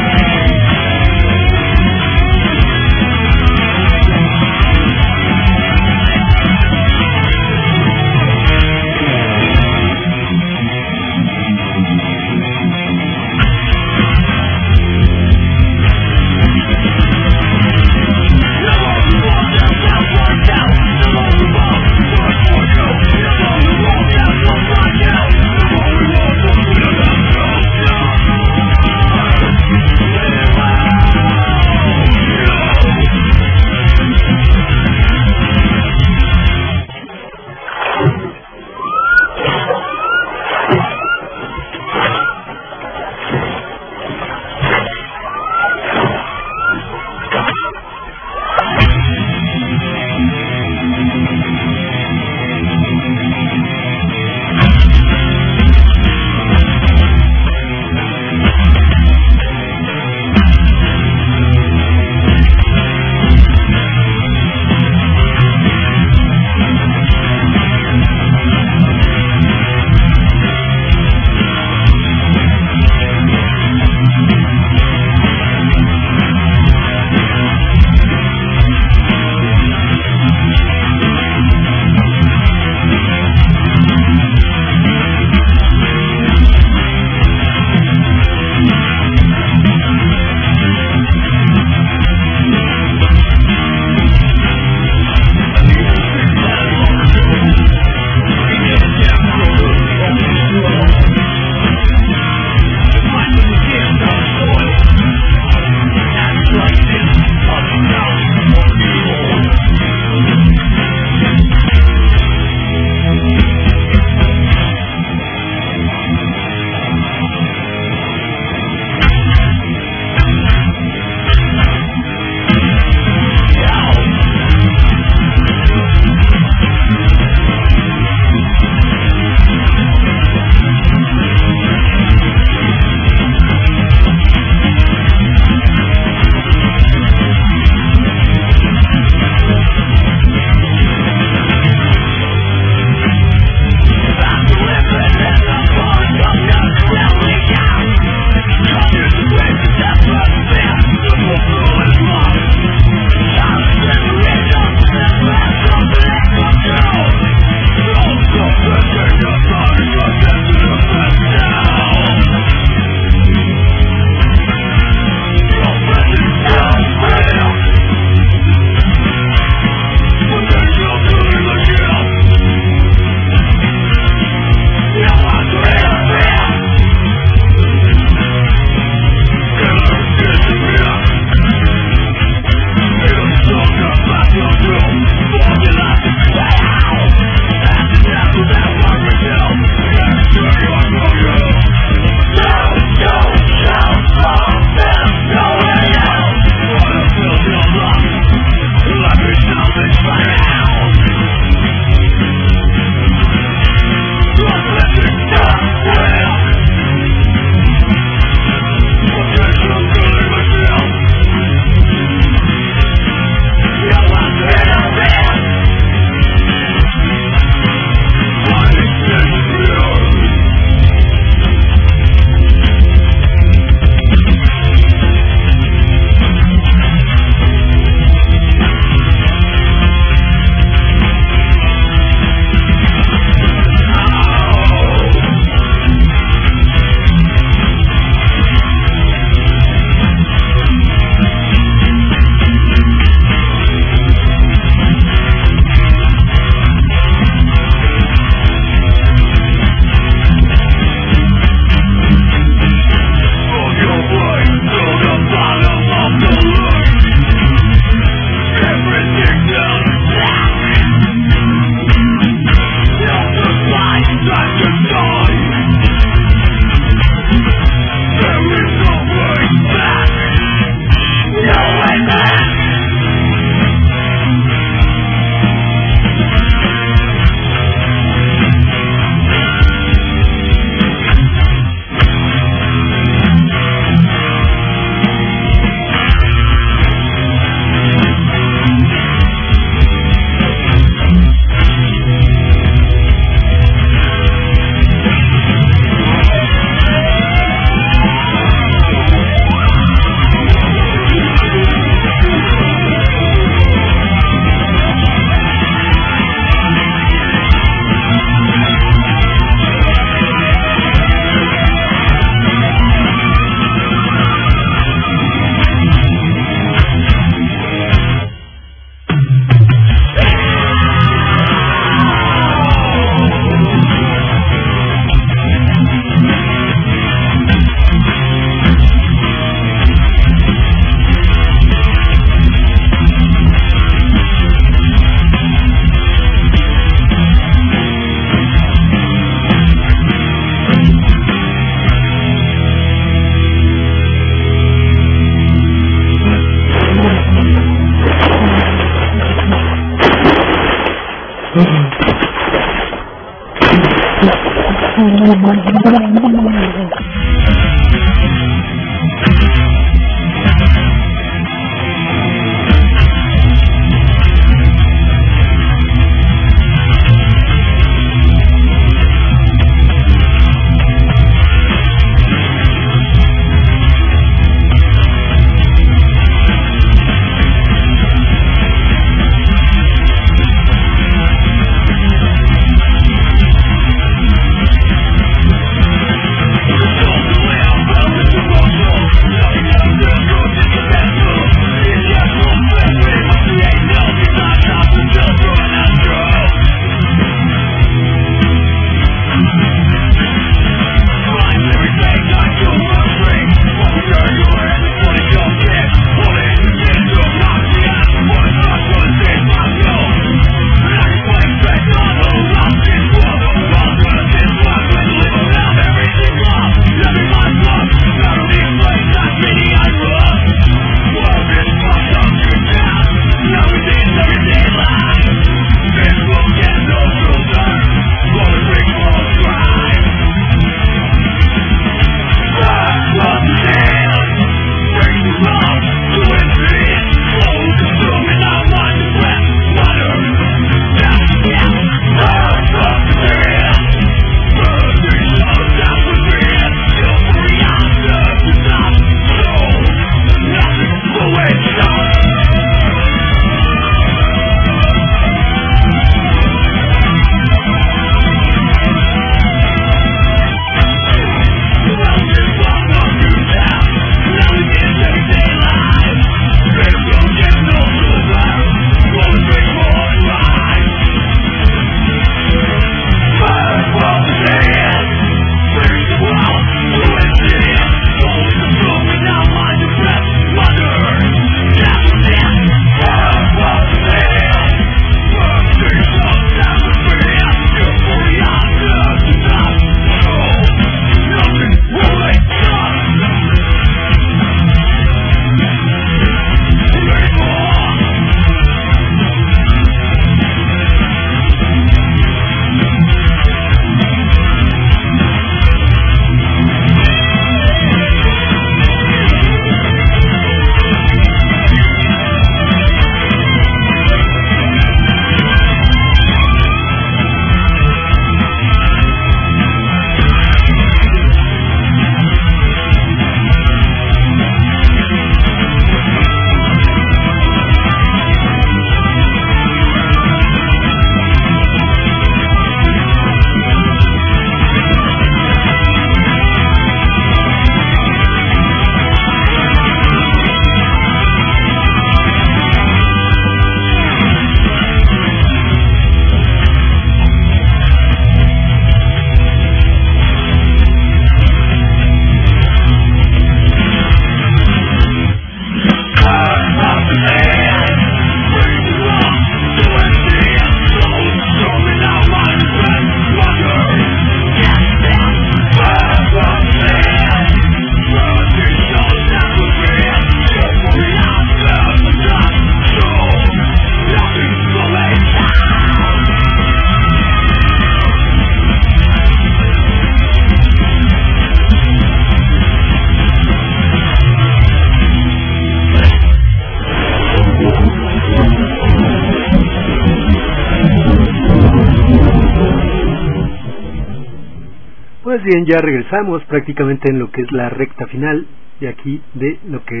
Pues bien, ya regresamos prácticamente en lo que es la recta final de aquí de lo que es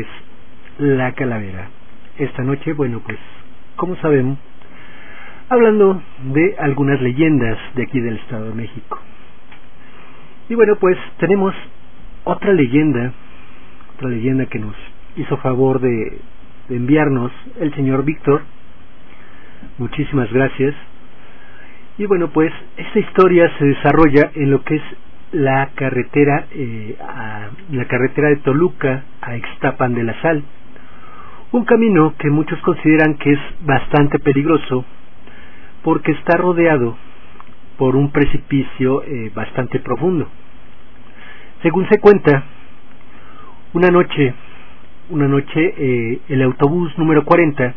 La Calavera. Esta noche, bueno, pues como sabemos, hablando de algunas leyendas de aquí del Estado de México. Y bueno, pues tenemos otra leyenda que nos hizo favor de enviarnos el señor Víctor. Muchísimas gracias. Y bueno, pues esta historia se desarrolla en lo que es la carretera de Toluca a Ixtapan de la Sal, un camino que muchos consideran que es bastante peligroso porque está rodeado por un precipicio bastante profundo. Según se cuenta, una noche el autobús número 40,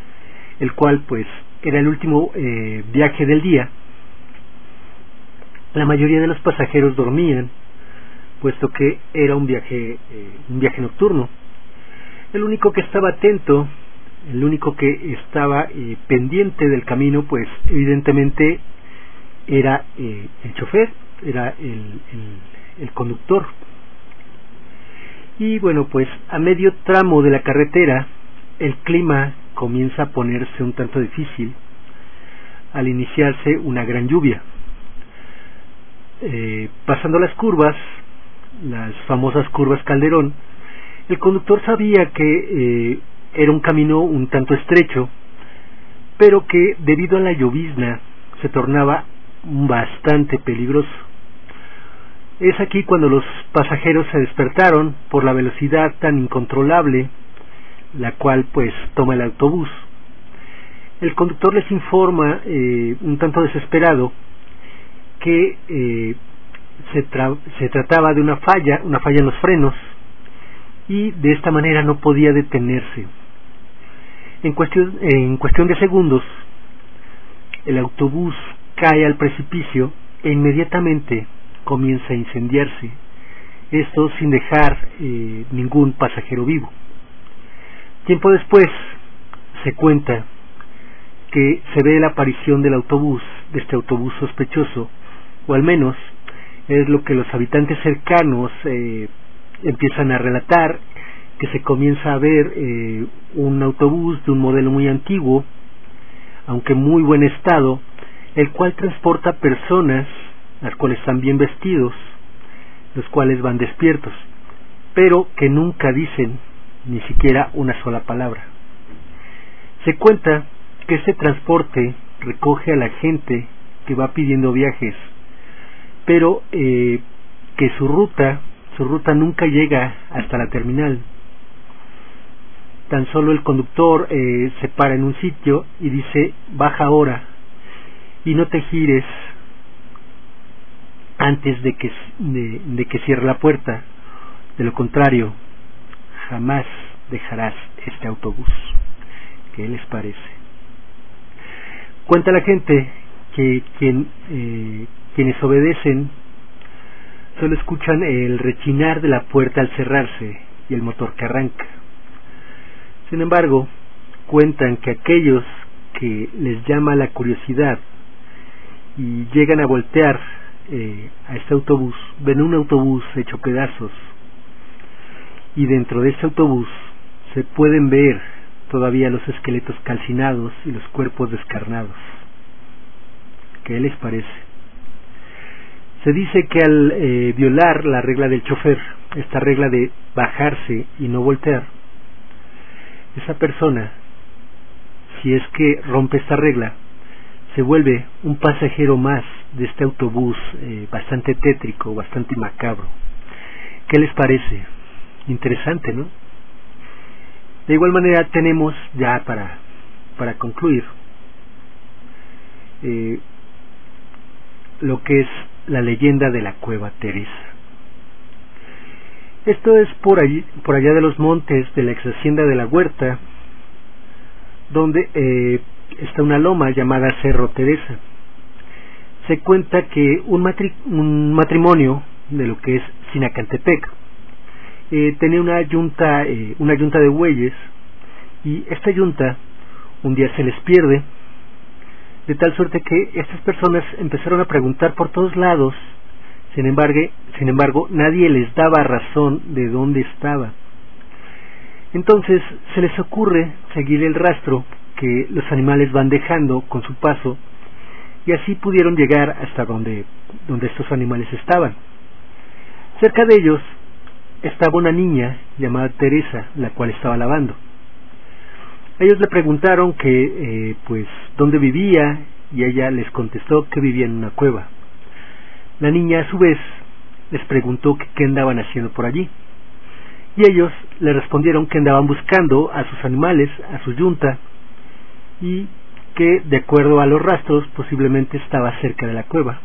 el cual pues era el último viaje del día, La mayoría de los pasajeros dormían, puesto que era un viaje nocturno. El único que estaba atento, el único que estaba pendiente del camino, pues evidentemente era el chofer, era el conductor. Y bueno, pues a medio tramo de la carretera el clima comienza a ponerse un tanto difícil al iniciarse una gran lluvia. Pasando las curvas, las famosas curvas Calderón, el conductor sabía que era un camino un tanto estrecho, pero que debido a la llovizna se tornaba bastante peligroso. Es aquí cuando los pasajeros se despertaron por la velocidad tan incontrolable, la cual pues toma el autobús. El conductor les informa, un tanto desesperado, que se trataba de una falla en los frenos, y de esta manera no podía detenerse. En cuestión de segundos, el autobús cae al precipicio e inmediatamente comienza a incendiarse, esto sin dejar ningún pasajero vivo. Tiempo después se cuenta que se ve la aparición del autobús, de este autobús sospechoso, o al menos es lo que los habitantes cercanos empiezan a relatar, que se comienza a ver un autobús de un modelo muy antiguo, aunque muy buen estado, el cual transporta personas, las cuales están bien vestidos, los cuales van despiertos, pero que nunca dicen ni siquiera una sola palabra. Se cuenta que este transporte recoge a la gente que va pidiendo viajes, pero que su ruta nunca llega hasta la terminal. Tan solo el conductor se para en un sitio y dice: baja ahora y no te gires antes de que cierre la puerta, de lo contrario jamás dejarás este autobús. ¿Qué les parece? Cuenta la gente que quienes obedecen solo escuchan el rechinar de la puerta al cerrarse y el motor que arranca. Sin embargo, cuentan que aquellos que les llama la curiosidad y llegan a voltear a este autobús, ven un autobús hecho pedazos, y dentro de este autobús se pueden ver todavía los esqueletos calcinados y los cuerpos descarnados. ¿Qué les parece? Se dice que al violar la regla del chofer, esta regla de bajarse y no voltear, esa persona, si es que rompe esta regla, se vuelve un pasajero más de este autobús bastante tétrico, bastante macabro. ¿Qué les parece? Interesante, ¿no? De igual manera tenemos, ya para concluir, lo que es la leyenda de la Cueva Teresa. Esto es por allá de los montes de la ex hacienda de la Huerta, donde está una loma llamada Cerro Teresa. Se cuenta que un matrimonio de lo que es Sinacantepec tenía una yunta de bueyes, y esta yunta un día se les pierde, de tal suerte que estas personas empezaron a preguntar por todos lados. Sin embargo, nadie les daba razón de dónde estaba. Entonces se les ocurre seguir el rastro que los animales van dejando con su paso, y así pudieron llegar hasta donde estos animales estaban. Cerca de ellos estaba una niña llamada Teresa, la cual estaba lavando. Ellos le preguntaron que pues dónde vivía, y ella les contestó que vivía en una cueva. La niña a su vez les preguntó que qué andaban haciendo por allí, y ellos le respondieron que andaban buscando a sus animales, a su yunta, y que de acuerdo a los rastros posiblemente estaba cerca de la cueva.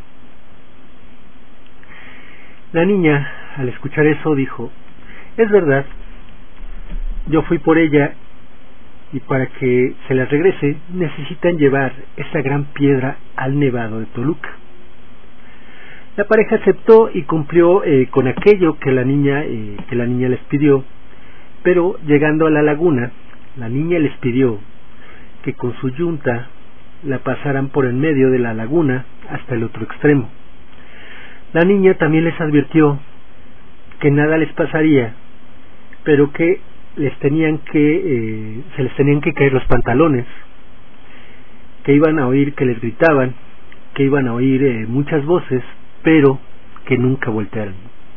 La niña, al escuchar eso, dijo: es verdad, yo fui por ella, y para que se las regrese necesitan llevar esa gran piedra al nevado de Toluca. La pareja aceptó y cumplió con aquello que la niña les pidió, pero llegando a la laguna, la niña les pidió que con su yunta la pasaran por en medio de la laguna hasta el otro extremo. La niña también les advirtió que nada les pasaría, pero que se les tenían que caer los pantalones, que iban a oír que les gritaban, que iban a oír muchas voces, pero que nunca voltearan.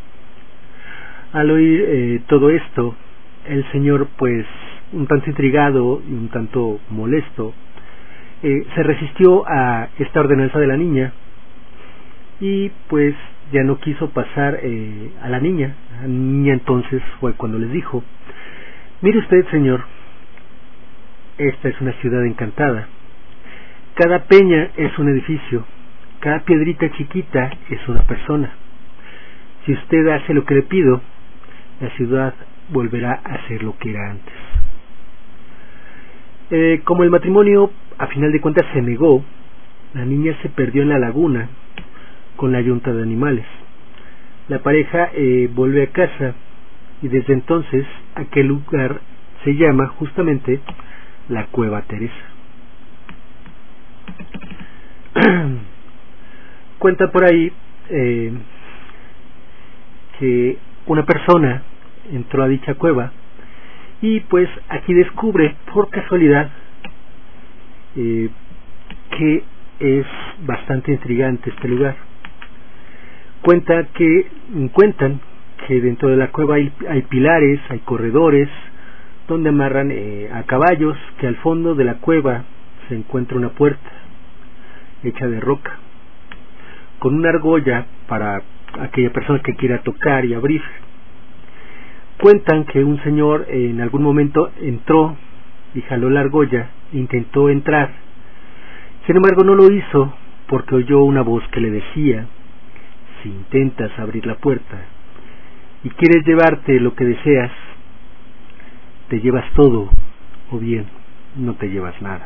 Al oír todo esto, el señor, pues un tanto intrigado y un tanto molesto, se resistió a esta ordenanza de la niña y pues ya no quiso pasar a la niña. La niña entonces fue cuando les dijo: mire usted, señor, esta es una ciudad encantada. Cada peña es un edificio, cada piedrita chiquita es una persona. Si usted hace lo que le pido, la ciudad volverá a ser lo que era antes. Como el matrimonio a final de cuentas se negó, la niña se perdió en la laguna con la yunta de animales. La pareja vuelve a casa y desde entonces aquel lugar se llama justamente la Cueva Teresa. Cuenta por ahí que una persona entró a dicha cueva y pues aquí descubre por casualidad que es bastante intrigante este lugar. Cuentan que dentro de la cueva hay pilares, hay corredores donde amarran a caballos, que al fondo de la cueva se encuentra una puerta hecha de roca con una argolla para aquella persona que quiera tocar y abrir. Cuentan que un señor en algún momento entró y jaló la argolla e intentó entrar. Sin embargo no lo hizo porque oyó una voz que le decía: si intentas abrir la puerta y quieres llevarte lo que deseas, te llevas todo, o bien no te llevas nada.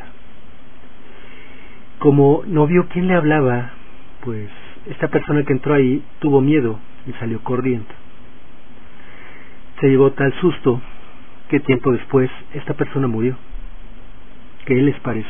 Como no vio quién le hablaba, pues esta persona que entró ahí tuvo miedo y salió corriendo. Se llevó tal susto que tiempo después esta persona murió. ¿Qué les parece?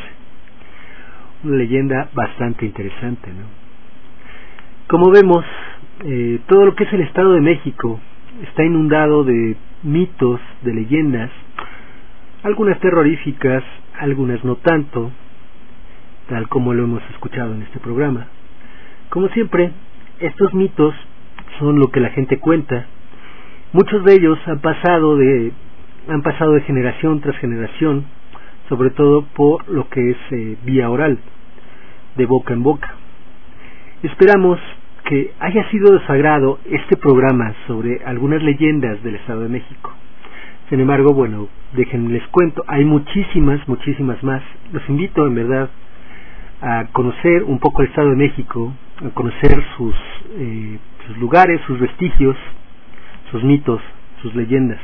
Una leyenda bastante interesante, ¿no? Como vemos, todo lo que es el Estado de México está inundado de mitos, de leyendas, algunas terroríficas, algunas no tanto, tal como lo hemos escuchado en este programa. Como siempre, estos mitos son lo que la gente cuenta. Muchos de ellos han pasado de generación tras generación, sobre todo por lo que es vía oral, de boca en boca. Esperamos que haya sido de su agrado este programa sobre algunas leyendas del Estado de México. Sin embargo, bueno, déjenles cuento, hay muchísimas más. Los invito en verdad a conocer un poco el Estado de México, a conocer sus lugares, sus vestigios, sus mitos, sus leyendas.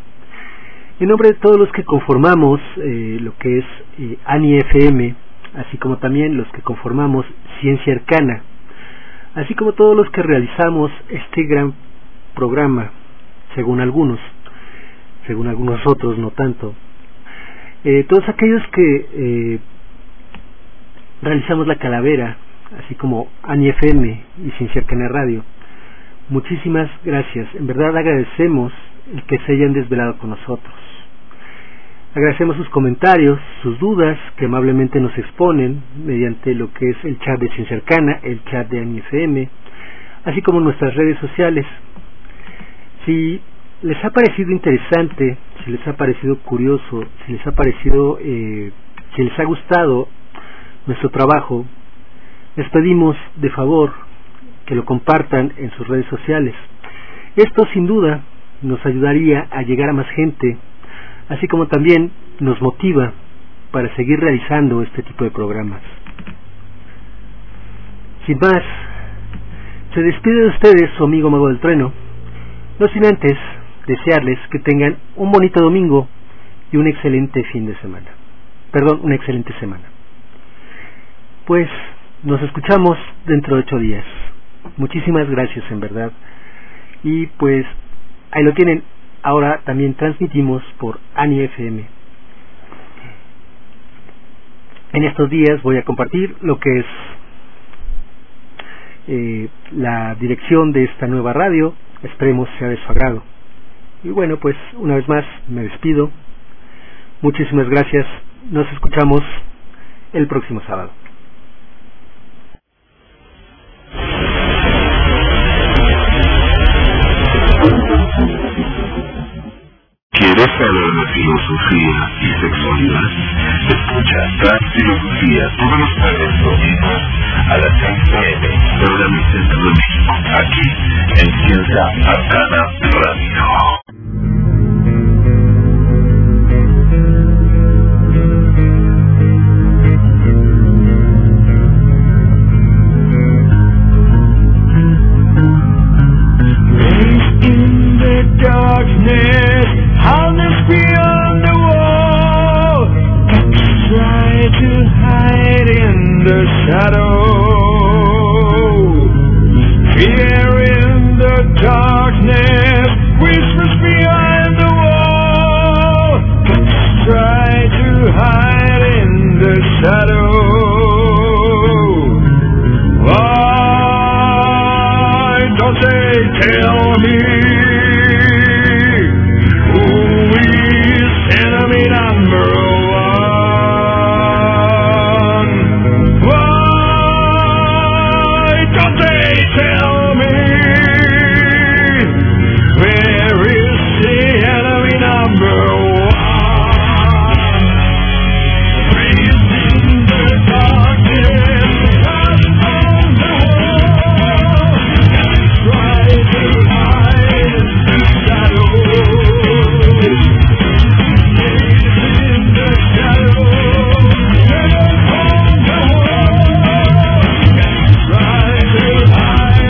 En nombre de todos los que conformamos lo que es ANI FM, así como también los que conformamos Ciencia Arcana, así como todos los que realizamos este gran programa, según algunos otros no tanto, todos aquellos que realizamos La Calavera, así como ANI FM y Ciencia Arcana Radio, muchísimas gracias. En verdad agradecemos el que se hayan desvelado con nosotros. Agradecemos sus comentarios, sus dudas que amablemente nos exponen mediante lo que es el chat de Ciencia Arcana, el chat de ANI FM, así como nuestras redes sociales. Si les ha parecido interesante, si les ha parecido curioso, si les ha parecido, si les ha gustado nuestro trabajo, les pedimos de favor que lo compartan en sus redes sociales. Esto sin duda nos ayudaría a llegar a más gente, así como también nos motiva para seguir realizando este tipo de programas. Sin más, se despide de ustedes su amigo Mago del Trueno, no sin antes desearles que tengan un bonito domingo y un excelente una excelente semana. Pues nos escuchamos dentro de 8 días. Muchísimas gracias, en verdad. Y pues ahí lo tienen. Ahora también transmitimos por ANI FM. En estos días voy a compartir lo que es la dirección de esta nueva radio. Esperemos sea de su agrado. Y bueno, pues una vez más me despido. Muchísimas gracias. Nos escuchamos el próximo sábado. ¿Quieres saber de filosofía y sexualidad? Escucha Transfilosofía todos los jueves domingos a las 6 p.m. hora del centro de México, aquí en Ciencia Arcana Radio. Darkness, harness beyond the wall. Try to hide in the shadow. Fear in the darkness, whispers behind the wall. Try to hide in the shadow. Why don't they tell me? Number one. Why don't they tell me where is the enemy number one? Raising the darkness on the wall. Try to hide the shadows. Try to hide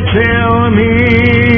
tell me